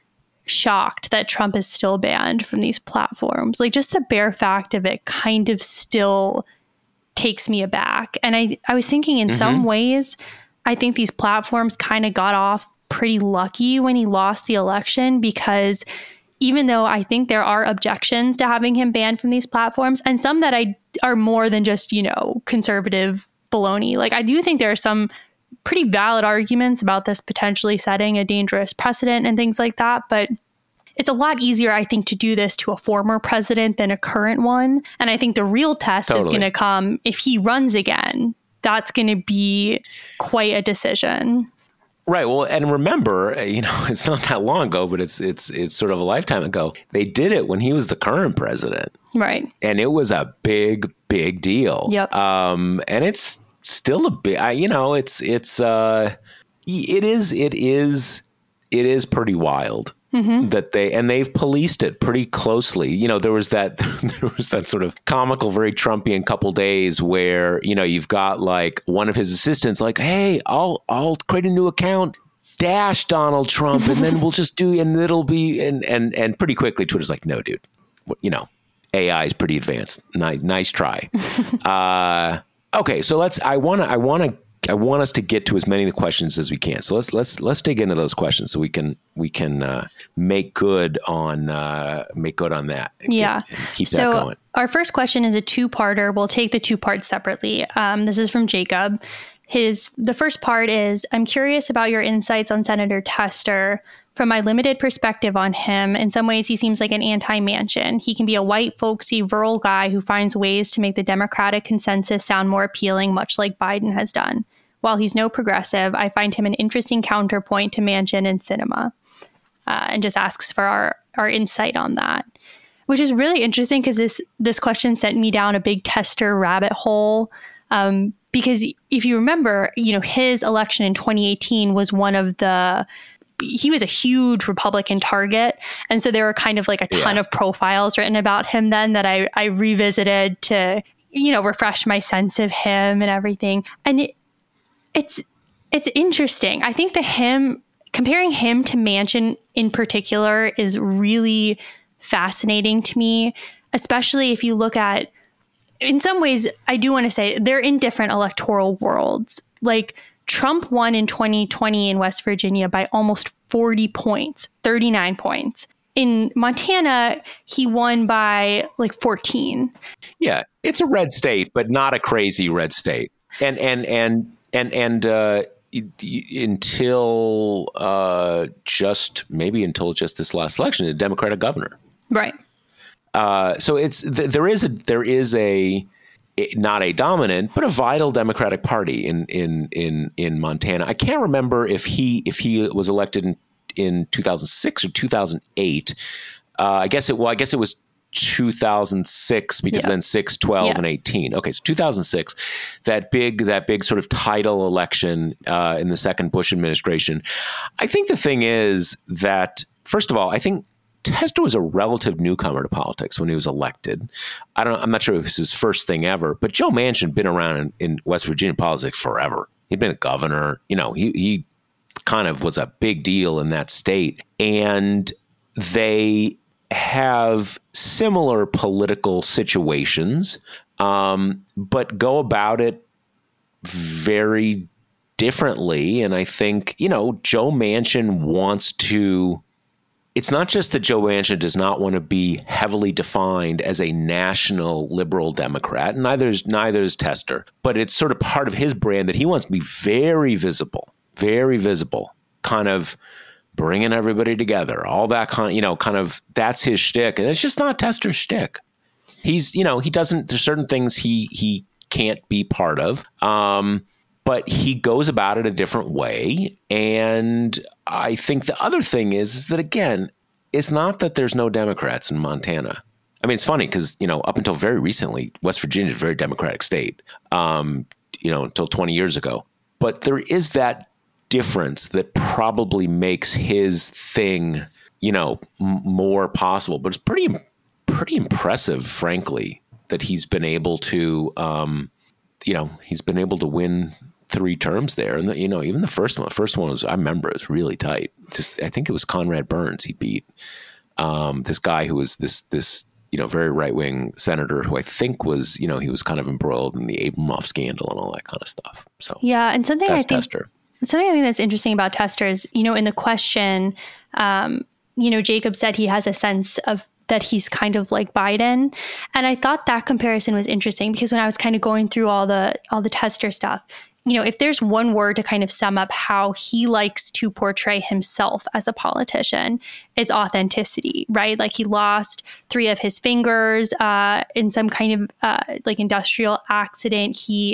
S3: shocked that Trump is still banned from these platforms. Like, just the bare fact of it kind of still takes me aback. And I, I was thinking in mm-hmm. some ways, I think these platforms kind of got off pretty lucky when he lost the election, because even though I think there are objections to having him banned from these platforms, and some that I are more than just, you know, conservative baloney. Like, I do think there are some pretty valid arguments about this potentially setting a dangerous precedent and things like that. But it's a lot easier, I think, to do this to a former president than a current one. And I think the real test totally. is going to come if he runs again. That's going to be quite a decision.
S2: Right. Well, and remember, you know, it's not that long ago, but it's it's it's sort of a lifetime ago. They did it when he was the current president.
S3: Right.
S2: And it was a big, big deal.
S3: Yep.
S2: Um, and it's still a big, I, you know, it's it's uh, it is it is it is pretty wild. Mm-hmm. That they and they've policed it pretty closely. You know, there was that there was that sort of comical, very Trumpian couple days where, you know, you've got like one of his assistants like, hey, I'll I'll create a new account, dash Donald Trump, and then we'll just do and it'll be and and and pretty quickly Twitter's like, no, dude, you know, A I is pretty advanced. Nice, nice try. uh, okay, so let's. I want to. I want to. I want us to get to as many of the questions as we can. So let's let's let's dig into those questions so we can we can uh, make good on uh, make good on that. And
S3: yeah,
S2: get, and keep
S3: so
S2: that going.
S3: Our first question is a two-parter. We'll take the two parts separately. Um, this is from Jacob. His the first part is, I'm curious about your insights on Senator Tester. From my limited perspective on him, in some ways he seems like an anti-Manchin. He can be a white, folksy, rural guy who finds ways to make the Democratic consensus sound more appealing, much like Biden has done. While he's no progressive, I find him an interesting counterpoint to Manchin and Sinema. Uh, and just asks for our, our insight on that, which is really interesting because this this question sent me down a big Tester rabbit hole. Um, because if you remember, you know, his election in twenty eighteen was one of the he was a huge Republican target. And so there were kind of like a ton yeah. of profiles written about him then that I, I revisited to, you know, refresh my sense of him and everything. And it, it's, it's interesting. I think the him, comparing him to Manchin in particular is really fascinating to me, especially if you look at, in some ways, I do want to say they're in different electoral worlds. Like, Trump won in twenty twenty in West Virginia by almost forty points, thirty-nine points. In Montana, he won by like fourteen.
S2: Yeah, it's a red state, but not a crazy red state. And and and and and uh, until uh, just maybe until just this last election, a Democratic governor.
S3: Right.
S2: Uh, so it's th- there is a there is a. not a dominant, but a vital Democratic Party in in in in Montana. I can't remember if he if he was elected in, in two thousand six or two thousand eight. Uh, I guess it well, I guess it was two thousand six because yeah. then six, twelve, yeah. and eighteen. Okay, so two thousand six, that big that big sort of tidal election uh, in the second Bush administration. I think the thing is that, first of all, I think Tester was a relative newcomer to politics when he was elected. I don't. I'm not sure if it was his first thing ever, but Joe Manchin had been around in, in West Virginia politics forever. He'd been a governor. You know, he he kind of was a big deal in that state, and they have similar political situations, um, but go about it very differently. And I think, you know, Joe Manchin wants to. It's not just that Joe Manchin does not want to be heavily defined as a national liberal Democrat, and neither is, neither is Tester, but it's sort of part of his brand that he wants to be very visible, very visible, kind of bringing everybody together, all that kind of, you know, kind of, that's his shtick. And it's just not Tester's shtick. He's, you know, he doesn't, there's certain things he, he can't be part of. Um, But he goes about it a different way. And I think the other thing is, is that, again, it's not that there's no Democrats in Montana. I mean, it's funny because, you know, up until very recently, West Virginia is a very Democratic state, um, you know, until twenty years ago. But there is that difference that probably makes his thing, you know, m- more possible. But it's pretty, pretty impressive, frankly, that he's been able to, um, you know, he's been able to win three terms there. And, the, you know, even the first one, the first one was, I remember it was really tight. Just, I think it was Conrad Burns. He beat um, this guy who was this, this, you know, very right-wing senator who I think was, you know, he was kind of embroiled in the Abramoff scandal and all that kind of stuff. So
S3: yeah. And something I think,
S2: Tester.
S3: something I think that's interesting about Tester is, you know, in the question, um, you know, Jacob said he has a sense of that he's kind of like Biden. And I thought that comparison was interesting because when I was kind of going through all the, all the Tester stuff, you know, if there's one word to kind of sum up how he likes to portray himself as a politician, it's authenticity, right? Like he lost three of his fingers uh, in some kind of uh, like industrial accident. He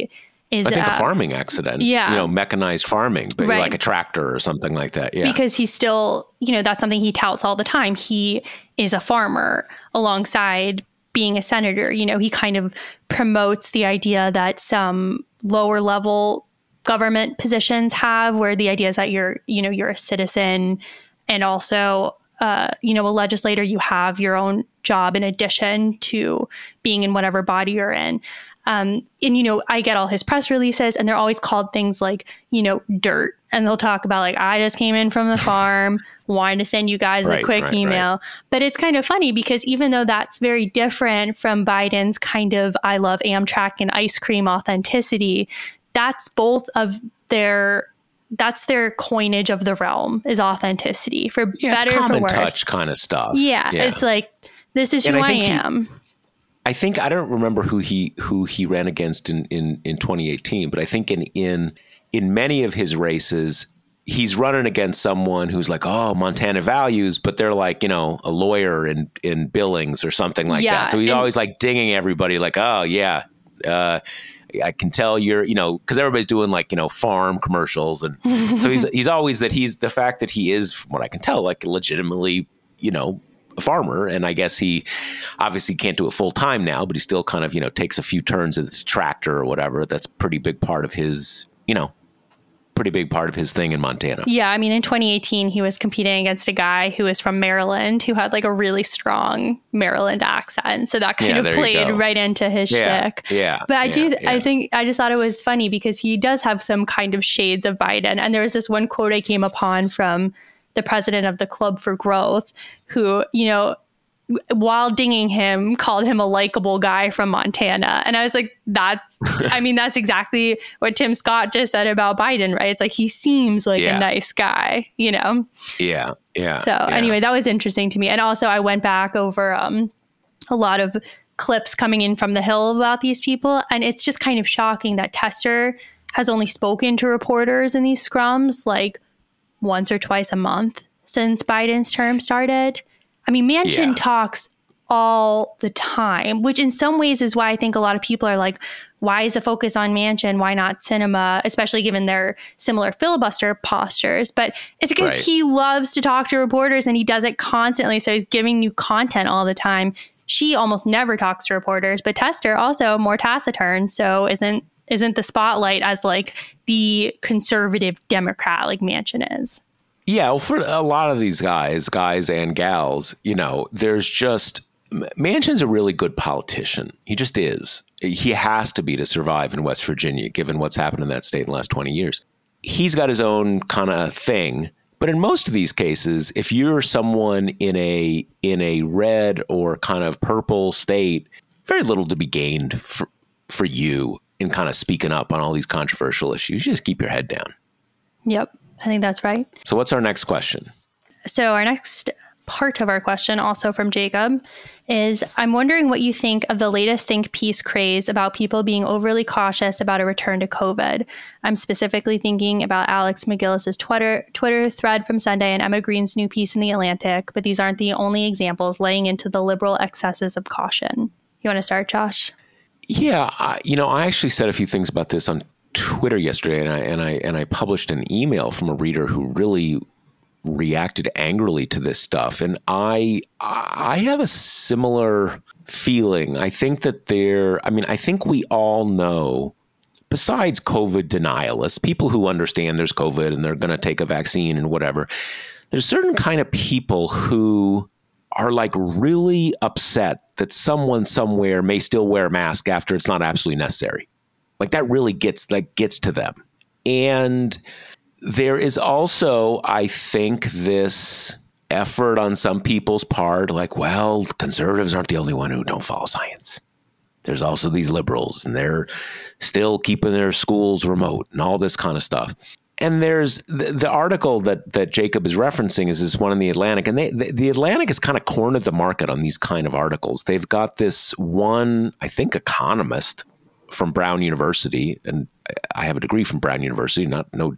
S3: is
S2: I think
S3: uh,
S2: a farming accident,
S3: yeah.
S2: you know, mechanized farming, but
S3: right.
S2: like a tractor or something like that. Yeah.
S3: Because he's still, you know, that's something he touts all the time. He is a farmer alongside being a senator. You know, he kind of promotes the idea that some lower level government positions have, where the idea is that you're, you know, you're a citizen and also, uh, you know, a legislator, you have your own job in addition to being in whatever body you're in. Um, and, you know, I get all his press releases and they're always called things like, you know, dirt. And they'll talk about like, I just came in from the farm, wanted to send you guys
S2: right,
S3: a quick
S2: right,
S3: email. Right. But it's kind of funny because even though that's very different from Biden's kind of I love Amtrak and ice cream authenticity, that's both of their, that's their coinage of the realm is authenticity for
S2: yeah,
S3: better
S2: it's
S3: or
S2: common
S3: for worse.
S2: touch kind of stuff.
S3: Yeah,
S2: yeah.
S3: It's like, this is who I, I am.
S2: He, I think I don't remember who he who he ran against in, in, in twenty eighteen, but I think in in in many of his races, he's running against someone who's like, oh, Montana values, but they're like, you know, a lawyer in, in Billings or something like
S3: yeah,
S2: that. So he's
S3: and,
S2: always like dinging everybody like, oh, yeah, uh, I can tell you're, you know, because everybody's doing like, you know, farm commercials. And so he's he's always that he's the fact that he is, from what I can tell, like legitimately, you know, a farmer. And I guess he obviously can't do it full time now, but he still kind of, you know, takes a few turns of the tractor or whatever. That's a pretty big part of his, you know, pretty big part of his thing in Montana.
S3: Yeah. I mean, in twenty eighteen, he was competing against a guy who was from Maryland, who had like a really strong Maryland accent. So that kind
S2: yeah,
S3: of played right into his
S2: yeah,
S3: shtick.
S2: Yeah.
S3: But I
S2: yeah,
S3: do,
S2: yeah.
S3: I think, I just thought it was funny because he does have some kind of shades of Biden. And there was this one quote I came upon from the president of the Club for Growth, who, you know, while dinging him, called him a likable guy from Montana. And I was like, that's, I mean, that's exactly what Tim Scott just said about Biden, right? It's like, he seems like
S2: yeah.
S3: a nice guy, you know?
S2: Yeah. Yeah.
S3: So
S2: yeah.
S3: anyway, that was interesting to me. And also I went back over um, a lot of clips coming in from the Hill about these people. And it's just kind of shocking that Tester has only spoken to reporters in these scrums like once or twice a month since Biden's term started. I mean, Manchin
S2: yeah.
S3: talks all the time, which in some ways is why I think a lot of people are like, why is the focus on Manchin? Why not Sinema, especially given their similar filibuster postures? But it's because
S2: right.
S3: he loves to talk to reporters and he does it constantly. So he's giving new content all the time. She almost never talks to reporters, but Tester also more taciturn. So isn't isn't the spotlight as like the conservative Democrat like Manchin is.
S2: Yeah, well, for a lot of these guys, guys and gals, you know, there's just, Manchin's a really good politician. He just is. He has to be to survive in West Virginia, given what's happened in that state in the last twenty years. He's got his own kind of thing. But in most of these cases, if you're someone in a in a red or kind of purple state, very little to be gained for, for you in kind of speaking up on all these controversial issues. You just keep your head down.
S3: Yep. I think that's right.
S2: So what's our next question?
S3: So our next part of our question, also from Jacob, is I'm wondering what you think of the latest think piece craze about people being overly cautious about a return to COVID. I'm specifically thinking about Alex McGillis's Twitter Twitter thread from Sunday and Emma Green's new piece in The Atlantic, but these aren't the only examples laying into the liberal excesses of caution. You want to start, Josh?
S2: Yeah, I, you know, I actually said a few things about this on Twitter yesterday, and I and I and I published an email from a reader who really reacted angrily to this stuff, and I I have a similar feeling. I think that there, I mean, I think we all know, besides COVID denialists, people who understand there's COVID and they're going to take a vaccine and whatever, there's certain kind of people who are like really upset that someone somewhere may still wear a mask after it's not absolutely necessary. Like that really gets like gets to them. And there is also, I think, this effort on some people's part, like, well, conservatives aren't the only one who don't follow science. There's also these liberals, and they're still keeping their schools remote and all this kind of stuff. And there's the, the article that that Jacob is referencing is this one in The Atlantic, and they, the, the Atlantic has kind of cornered the market on these kind of articles. They've got this one, I think, economist from Brown University, and I have a degree from Brown University, not no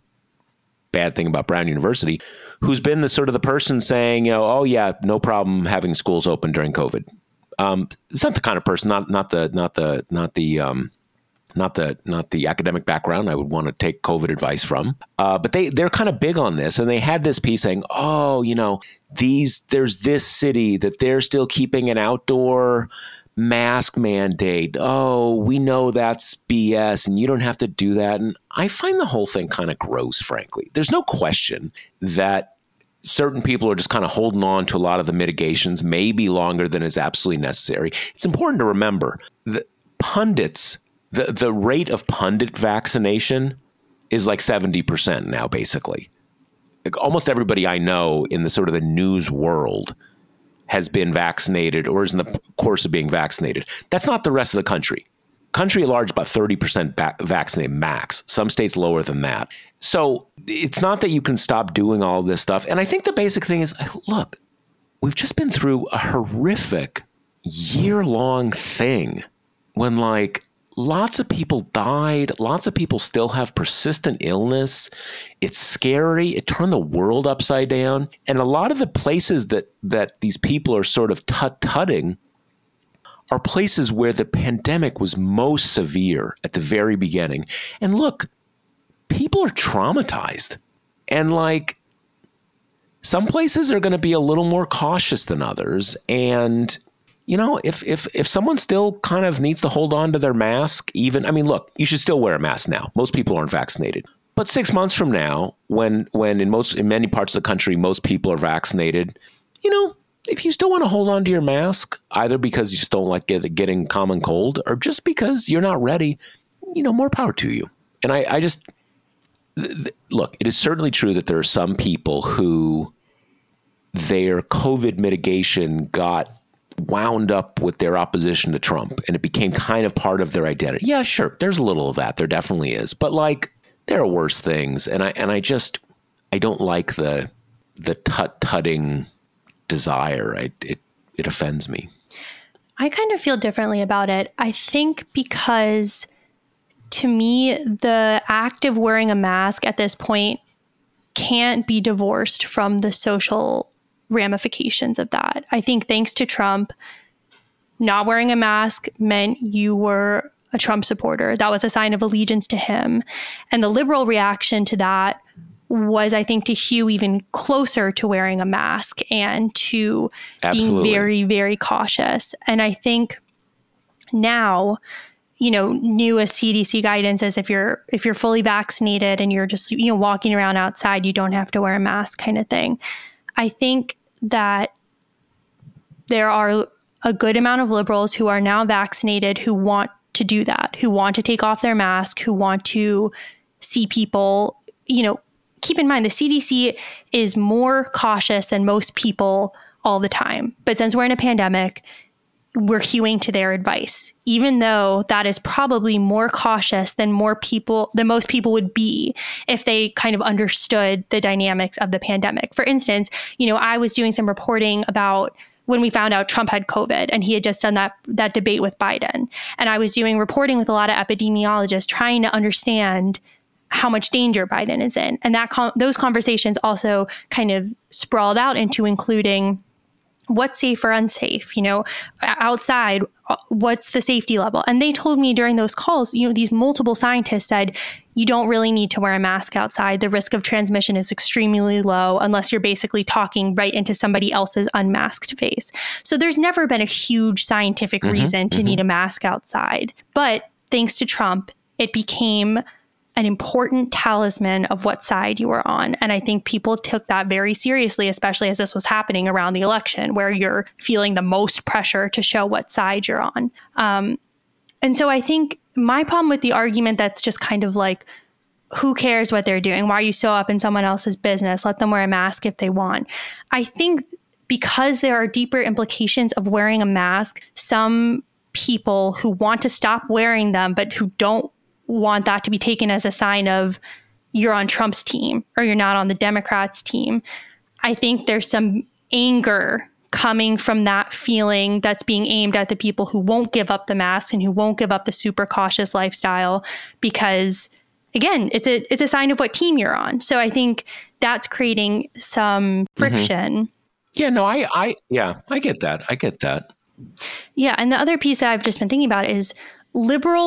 S2: bad thing about Brown University, who's been the sort of the person saying, you know, oh yeah, no problem having schools open during COVID. Um, it's not the kind of person, not not the not the not the um, not the not the academic background I would want to take COVID advice from. Uh, but they they're kind of big on this, and they had this piece saying, "Oh, you know, these there's this city that they're still keeping an outdoor mask mandate. Oh, we know that's B S, and you don't have to do that." And I find the whole thing kind of gross, frankly. There's no question that certain people are just kind of holding on to a lot of the mitigations, maybe longer than is absolutely necessary. It's important to remember that pundits. The the rate of pundit vaccination is like seventy percent now, basically. Like almost everybody I know in the sort of the news world has been vaccinated or is in the course of being vaccinated. That's not the rest of the country. Country at large, about thirty percent ba- vaccinated max. Some states lower than that. So it's not that you can stop doing all this stuff. And I think the basic thing is, look, we've just been through a horrific year-long thing when like, lots of people died. Lots of people still have persistent illness. It's scary. It turned the world upside down. And a lot of the places that that these people are sort of tut-tutting are places where the pandemic was most severe at the very beginning. And look, people are traumatized. And like, some places are going to be a little more cautious than others. And you know, if if if someone still kind of needs to hold on to their mask, even, I mean, look, you should still wear a mask now. Most people aren't vaccinated. But six months from now, when when in most in many parts of the country, most people are vaccinated, you know, if you still want to hold on to your mask, either because you just don't like get, getting common cold or just because you're not ready, you know, more power to you. And I, I just, th- th- look, it is certainly true that there are some people who their COVID mitigation got wound up with their opposition to Trump, and it became kind of part of their identity. Yeah, sure. There's a little of that. There definitely is. But like, there are worse things. And I, and I just, I don't like the, the tut-tutting desire. I, it, it offends me.
S3: I kind of feel differently about it. I think because to me, the act of wearing a mask at this point can't be divorced from the social ramifications of that. I think thanks to Trump, not wearing a mask meant you were a Trump supporter. That was a sign of allegiance to him. And the liberal reaction to that was, I think, to hew even closer to wearing a mask and to
S2: Absolutely.
S3: being very, very cautious. And I think now, you know, newest C D C guidance is if you're if you're fully vaccinated and you're just, you know, walking around outside, you don't have to wear a mask kind of thing. I think that there are a good amount of liberals who are now vaccinated who want to do that, who want to take off their mask, who want to see people, you know, keep in mind the C D C is more cautious than most people all the time. But since we're in a pandemic, we're hewing to their advice, even though that is probably more cautious than more people, than most people would be if they kind of understood the dynamics of the pandemic. For instance, you know, I was doing some reporting about when we found out Trump had COVID and he had just done that, that debate with Biden. And I was doing reporting with a lot of epidemiologists trying to understand how much danger Biden is in. And that con- those conversations also kind of sprawled out into including what's safe or unsafe, you know, outside, what's the safety level? And they told me during those calls, you know, these multiple scientists said, you don't really need to wear a mask outside. The risk of transmission is extremely low unless you're basically talking right into somebody else's unmasked face. So there's never been a huge scientific mm-hmm, reason to mm-hmm. need a mask outside. But thanks to Trump, it became an important talisman of what side you were on. And I think people took that very seriously, especially as this was happening around the election, where you're feeling the most pressure to show what side you're on. Um, and so I think my problem with the argument that's just kind of like, who cares what they're doing? Why are you so up in someone else's business? Let them wear a mask if they want. I think because there are deeper implications of wearing a mask, some people who want to stop wearing them, but who don't want that to be taken as a sign of you're on Trump's team or you're not on the Democrats' team. I think there's some anger coming from that feeling that's being aimed at the people who won't give up the mask and who won't give up the super cautious lifestyle because, again, it's a it's a sign of what team you're on. So I think that's creating some friction.
S2: Mm-hmm. Yeah, no, I, I, yeah, I get that. I get that.
S3: Yeah. And the other piece that I've just been thinking about is liberal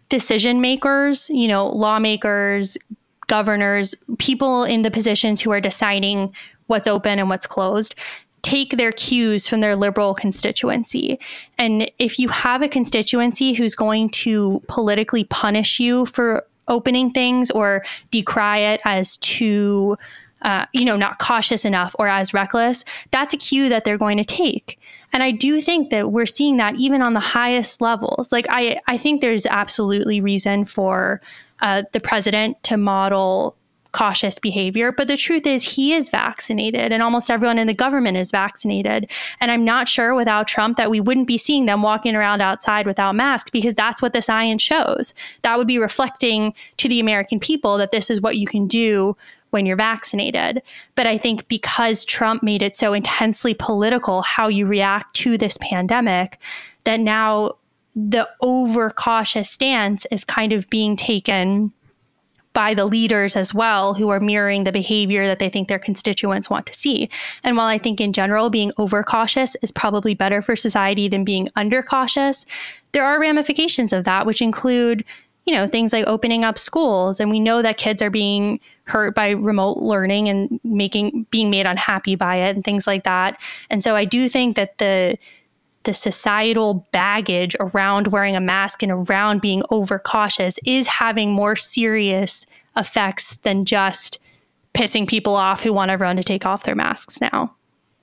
S3: decision makers, you know, lawmakers, governors, people in the positions who are deciding what's open and what's closed, take their cues from their liberal constituency. And if you have a constituency who's going to politically punish you for opening things or decry it as too, uh, you know, not cautious enough or as reckless, that's a cue that they're going to take. And I do think that we're seeing that even on the highest levels. Like, I, I think there's absolutely reason for uh, the president to model cautious behavior. But the truth is he is vaccinated and almost everyone in the government is vaccinated. And I'm not sure without Trump that we wouldn't be seeing them walking around outside without masks, because that's what the science shows. That would be reflecting to the American people that this is what you can do when you're vaccinated. But I think because Trump made it so intensely political how you react to this pandemic, that now the overcautious stance is kind of being taken by the leaders as well, who are mirroring the behavior that they think their constituents want to see. And while I think in general being overcautious is probably better for society than being undercautious, there are ramifications of that, which include, you know, things like opening up schools. And we know that kids are being hurt by remote learning and making being made unhappy by it and things like that. And so I do think that the the societal baggage around wearing a mask and around being overcautious is having more serious effects than just pissing people off who want everyone to take off their masks now.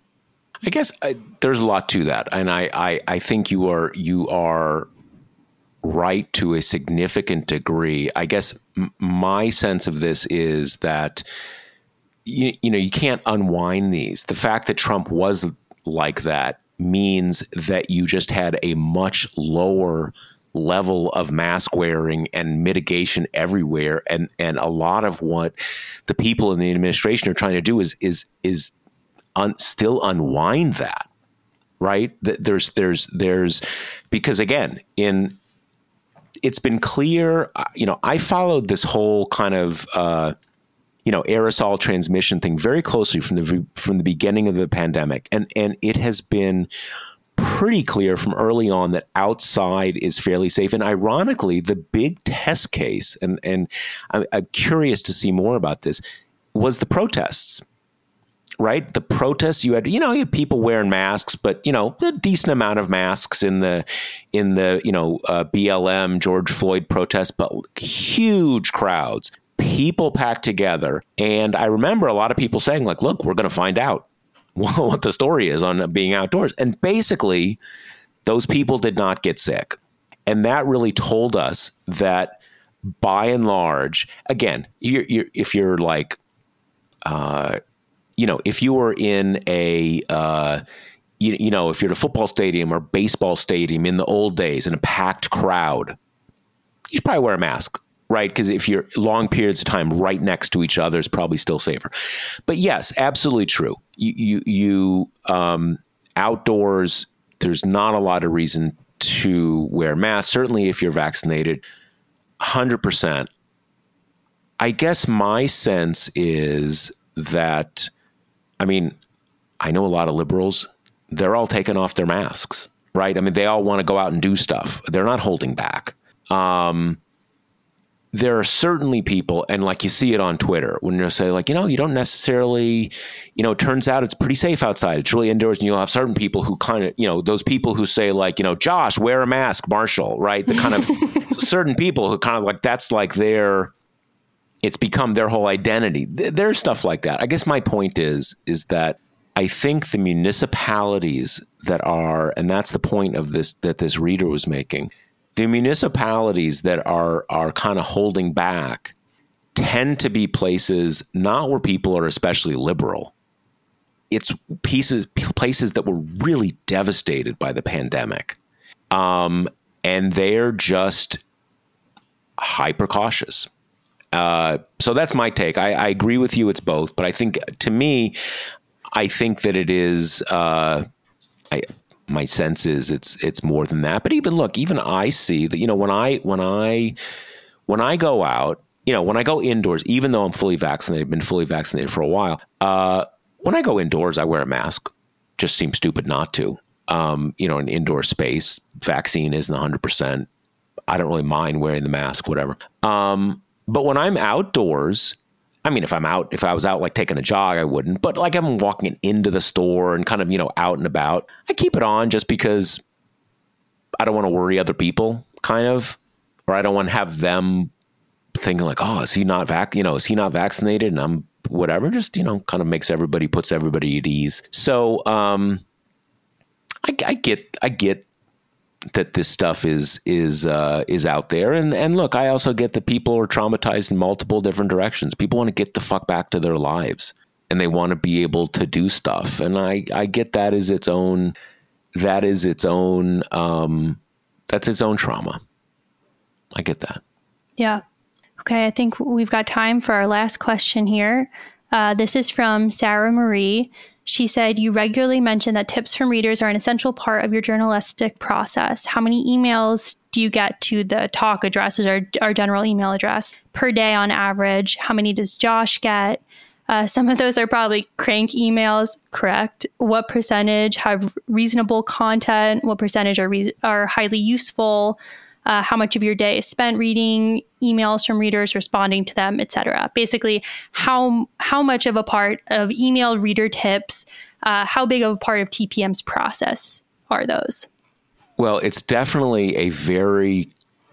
S2: I guess I, there's a lot to that. And I, I, I think you are, you are right to a significant degree. I guess m- my sense of this is that, you, you know, you can't unwind these. The fact that Trump was like that means that you just had a much lower level of mask wearing and mitigation everywhere. And, and a lot of what the people in the administration are trying to do is, is, is un, still unwind that, right? There's, there's, there's, because again, in, it's been clear, you know, I followed this whole kind of, uh, you know, aerosol transmission thing very closely from the from the beginning of the pandemic. And and it has been pretty clear from early on that outside is fairly safe. And ironically, the big test case, and, and I'm, I'm curious to see more about this, was the protests, right? The protests, you had, you know, you had people wearing masks, but, you know, a decent amount of masks in the, in the, you know, uh, B L M, George Floyd protests, but huge crowds. People packed together. And I remember a lot of people saying, like, look, we're going to find out what the story is on being outdoors. And basically, those people did not get sick. And that really told us that by and large, again, you're, you're, if you're like, uh, you know, if you were in a, uh, you, you know, if you're at a football stadium or baseball stadium in the old days in a packed crowd, you should probably wear a mask. Right, because if you're long periods of time right next to each other, it's probably still safer. But yes, absolutely true. You, you, you um, outdoors, there's not a lot of reason to wear masks. Certainly, if you're vaccinated, one hundred percent. I guess my sense is that, I mean, I know a lot of liberals. They're all taking off their masks, right? I mean, they all want to go out and do stuff. They're not holding back. Um, There are certainly people, and like you see it on Twitter, when you say like, you know, you don't necessarily, you know, it turns out it's pretty safe outside. It's really indoors. And you'll have certain people who kind of, you know, those people who say like, you know, Josh, wear a mask, Marshall, right? The kind of certain people who kind of like, that's like their, it's become their whole identity. There's stuff like that. I guess my point is, is that I think the municipalities that are, and that's the point of this, that this reader was making, the municipalities that are are kind of holding back tend to be places not where people are especially liberal. It's pieces places that were really devastated by the pandemic, um, and they're just hyper cautious. Uh, so that's my take. I, I agree with you. It's both, but I think to me, I think that it is. Uh, I. My sense is it's it's more than that. But even look, even I see that, you know, when I when I when I go out, you know, when I go indoors, even though I'm fully vaccinated, been fully vaccinated for a while, uh, when I go indoors, I wear a mask. Just seems stupid not to. Um, you know, an indoor space, vaccine isn't one hundred percent I don't really mind wearing the mask, whatever. Um, but when I'm outdoors, I mean, if I'm out, if I was out like taking a jog, I wouldn't. But like I'm walking into the store and kind of, you know, out and about, I keep it on just because I don't want to worry other people, kind of, or I don't want to have them thinking like, oh, is he not vac, you know, is he not vaccinated? And I'm whatever, just, you know, kind of makes everybody, puts everybody at ease. So um, I, I get, I get that this stuff is is uh, is out there, and and look, I also get that people are traumatized in multiple different directions. People want to get the fuck back to their lives, and they want to be able to do stuff, and I I get that is its own, that is its own, um, that's its own trauma. I get that.
S3: Yeah. Okay, I think we've got time for our last question here. Uh, this is from Sarah Marie. She said, you regularly mention that tips from readers are an essential part of your journalistic process. How many emails do you get to the talk address, or our, our general email address, per day on average? How many does Josh get? Uh, some of those are probably crank emails, correct? What percentage have reasonable content? What percentage are re- are highly useful? Uh, how much of your day is spent reading emails from readers, responding to them, et cetera? Basically, how how much of a part of email reader tips, uh, how big of a part of T P M's process are those?
S2: Well, it's definitely a very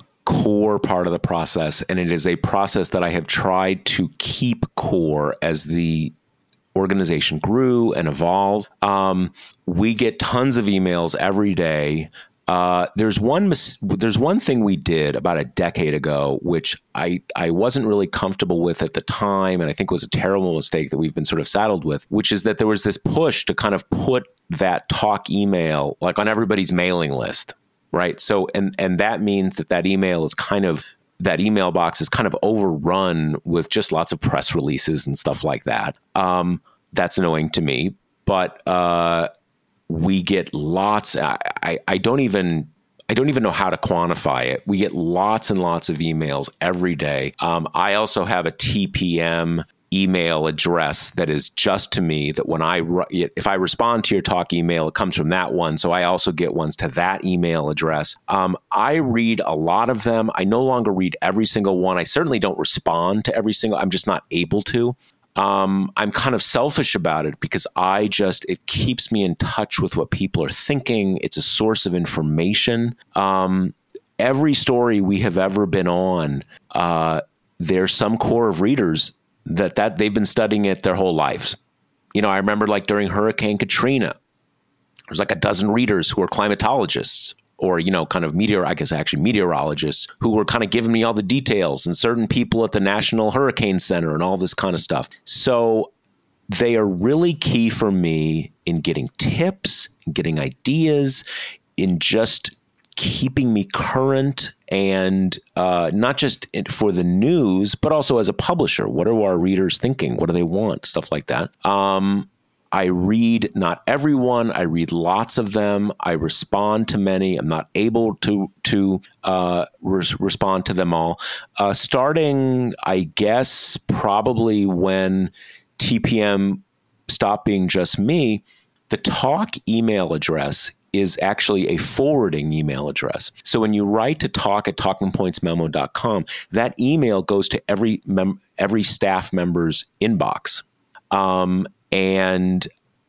S2: core part of the process, and it is a process that I have tried to keep core as the organization grew and evolved. Um, we get tons of emails every day. Uh, there's one mis- there's one thing we did about a decade ago, which I, I wasn't really comfortable with at the time, and I think was a terrible mistake that we've been sort of saddled with, which is that there was this push to kind of put that talk email like on everybody's mailing list, right? So, and and that means that that email is kind of, that email box is kind of overrun with just lots of press releases and stuff like that. Um, that's annoying to me, but uh, we get lots. I, I, I don't even I don't even know how to quantify it. We get lots and lots of emails every day. Um, I also have a T P M email address that is just to me, that when I, if I respond to your talk email, it comes from that one. So I also get ones to that email address. Um, I read a lot of them. I no longer read every single one. I certainly don't respond to every single, I'm just not able to. Um, I'm kind of selfish about it because I just, it keeps me in touch with what people are thinking. It's a source of information. Um, every story we have ever been on, uh, there's some core of readers that, that they've been studying it their whole lives. You know, I remember like during Hurricane Katrina, there's like a dozen readers who are climatologists or, you know, kind of meteor, I guess actually meteorologists who were kind of giving me all the details, and certain people at the National Hurricane Center and all this kind of stuff. So they are really key for me in getting tips, in getting ideas, in just keeping me current, and uh, not just for the news, but also as a publisher. What are our readers thinking? What do they want? Stuff like that. Um, I read not everyone. I read lots of them. I respond to many. I'm not able to to uh, res- respond to them all. Uh, starting, I guess, probably when T P M stopped being just me, the talk email address is actually a forwarding email address. So when you write to talk at talking points memo dot com, that email goes to every mem- every staff member's inbox. Um, And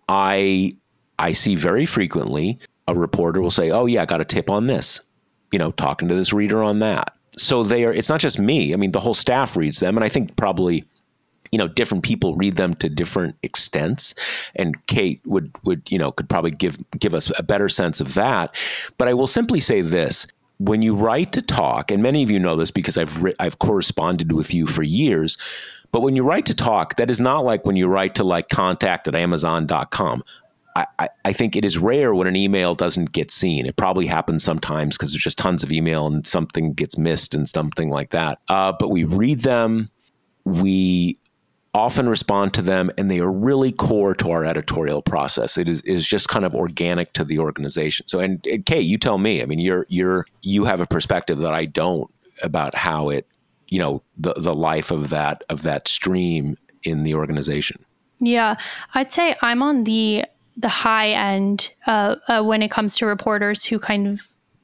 S2: I I see very frequently a reporter will say, oh, yeah, I got a tip on this, you know, talking to this reader on that. So they are, it's not just me. I mean, the whole staff reads them. And I think probably, you know, different people read them to different extents. And Kate would, would you know, could probably give give us a better sense of that. But I will simply say this. When you write to talk, and many of you know this because I've ri- I've corresponded with you for years, but when you write to talk, that is not like when you write to like contact at amazon dot com. I, I, I think it is rare when an email doesn't get seen. It probably happens sometimes because there's just tons of email and something gets missed and something like that. Uh, but we read them, we often respond to them, and they are really core to our editorial process. It is is just kind of organic to the organization. So, and, and Kate, you tell me. I mean, you're you're you have a perspective that I don't about how it, you know, the the life of that of that stream in the organization.
S3: Yeah, I'd say I'm on the the high end uh, uh, when it comes to reporters who kind of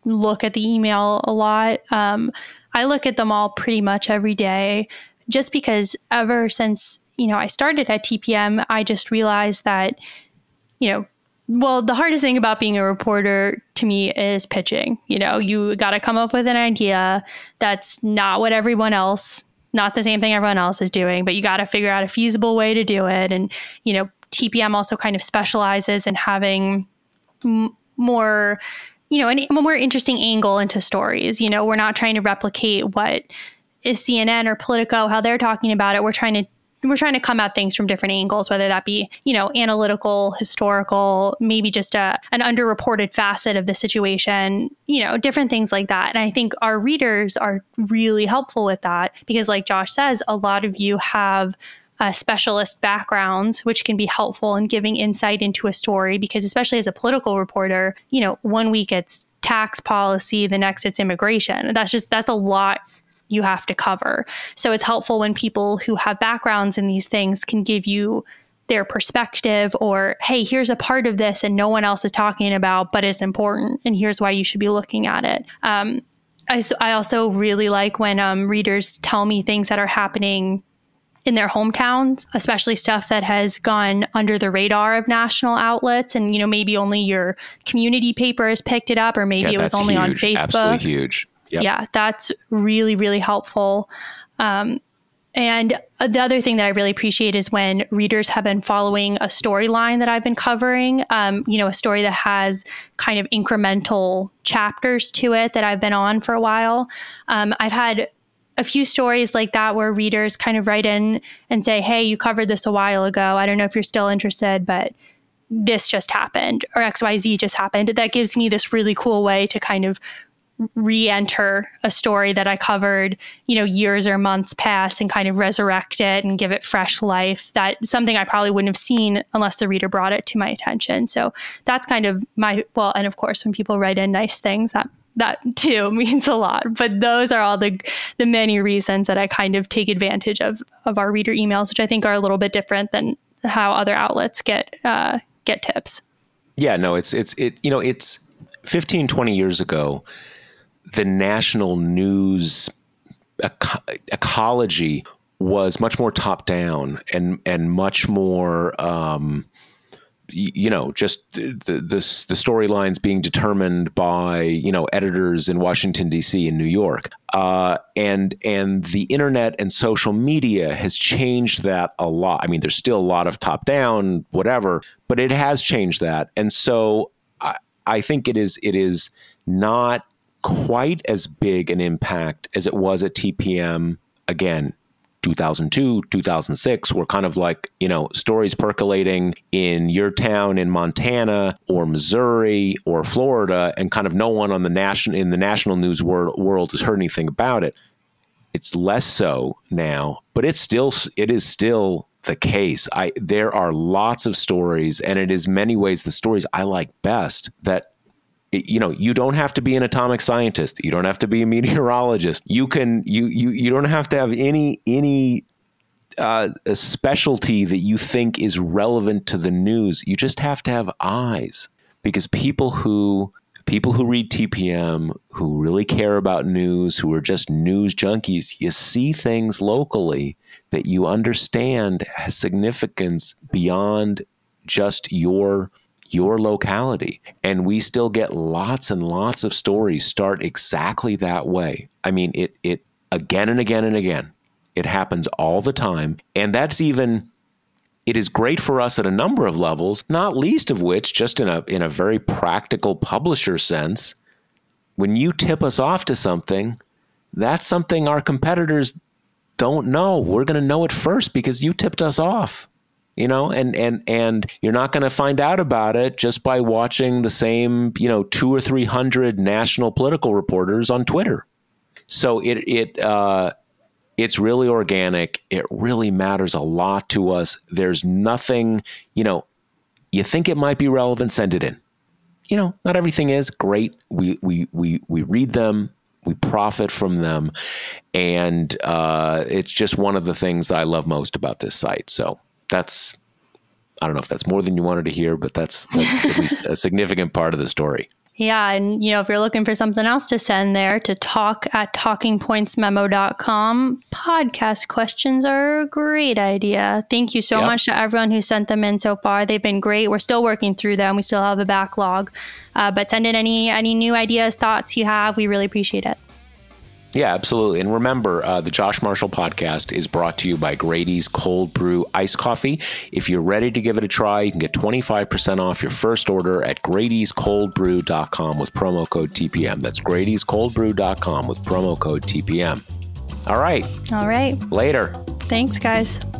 S3: look at the email a lot. Um, I look at them all pretty much every day, just because ever since, you know, I started at T P M, I just realized that, you know, well, the hardest thing about being a reporter to me is pitching. You know, you got to come up with an idea that's not what everyone else, not the same thing everyone else is doing, but you got to figure out a feasible way to do it. And, you know, T P M also kind of specializes in having m- more, you know, an, a more interesting angle into stories. You know, we're not trying to replicate what is C N N or Politico, how they're talking about it. We're trying to We're trying to come at things from different angles, whether that be, you know, analytical, historical, maybe just a, an underreported facet of the situation, you know, different things like that. And I think our readers are really helpful with that because, like Josh says, a lot of you have uh, specialist backgrounds, which can be helpful in giving insight into a story. Because especially as a political reporter, you know, one week it's tax policy, the next it's immigration. That's just, that's a lot you have to cover. So it's helpful when people who have backgrounds in these things can give you their perspective, or, hey, here's a part of this and no one else is talking about, but it's important. And here's why you should be looking at it. Um, I, I also really like when um, readers tell me things that are happening in their hometowns, especially stuff that has gone under the radar of national outlets. And, you know, maybe only your community paper has picked it up, or maybe
S2: yeah,
S3: it was only
S2: huge.
S3: on Facebook.
S2: Absolutely huge. Yep.
S3: Yeah, that's really, really helpful. Um, and the other thing that I really appreciate is when readers have been following a storyline that I've been covering, um, you know, a story that has kind of incremental chapters to it that I've been on for a while. Um, I've had a few stories like that where readers kind of write in and say, hey, you covered this a while ago. I don't know if you're still interested, but this just happened, or X Y Z just happened. That gives me this really cool way to kind of re-enter a story that I covered, you know, years or months past, and kind of resurrect it and give it fresh life. That's something I probably wouldn't have seen unless the reader brought it to my attention. So that's kind of my, well, and of course, when people write in nice things, that that too means a lot. But those are all the the many reasons that I kind of take advantage of of our reader emails, which I think are a little bit different than how other outlets get uh, get tips.
S2: Yeah, no, it's it's it you know, it's fifteen, twenty years ago, the national news eco- ecology was much more top down and and much more, um, y- you know, just the the, the, the storylines being determined by, you know, editors in Washington, D C and New York. Uh, and and the internet and social media has changed that a lot. I mean, there's still a lot of top down, whatever, but it has changed that. And so I, I think it is it is not quite as big an impact as it was at T P M. Again, two thousand two, two thousand six were kind of like, you know, stories percolating in your town in Montana or Missouri or Florida, and kind of no one on the national in the national news world, world has heard anything about it. It's less so now, but it's still it is still the case. I there are lots of stories, and it is many ways the stories I like best that, you know, you don't have to be an atomic scientist. You don't have to be a meteorologist. You can, you, you, you don't have to have any, any, uh, a specialty that you think is relevant to the news. You just have to have eyes, because people who, people who read T P M, who really care about news, who are just news junkies, you see things locally that you understand has significance beyond just your your locality. And we still get lots and lots of stories start exactly that way. I mean, it, it again and again and again, it happens all the time. And that's even, it is great for us at a number of levels, not least of which, just in a, in a very practical publisher sense, when you tip us off to something, that's something our competitors don't know. We're going to know it first because you tipped us off. You know, and, and, and you're not going to find out about it just by watching the same, you know, two or three hundred national political reporters on Twitter. So it, it, uh, it's really organic. It really matters a lot to us. There's nothing, you know, you think it might be relevant, send it in. You know, not everything is great. We, we, we, we read them. We profit from them. And, uh, it's just one of the things I love most about this site. So that's, I don't know if that's more than you wanted to hear, but that's, that's at least a significant part of the story.
S3: Yeah. And, you know, if you're looking for something else to send there, to talk at talking points memo dot com, podcast questions are a great idea. Thank you so yep. much to everyone who sent them in so far. They've been great. We're still working through them. We still have a backlog. Uh, but send in any, any new ideas, thoughts you have. We really appreciate it.
S2: Yeah, absolutely. And remember, uh, the Josh Marshall podcast is brought to you by Grady's Cold Brew Iced Coffee. If you're ready to give it a try, you can get twenty-five percent off your first order at Grady's Cold Brew dot com with promo code T P M. That's Grady's Cold Brew dot com with promo code T P M. All right.
S3: All right.
S2: Later.
S3: Thanks, guys.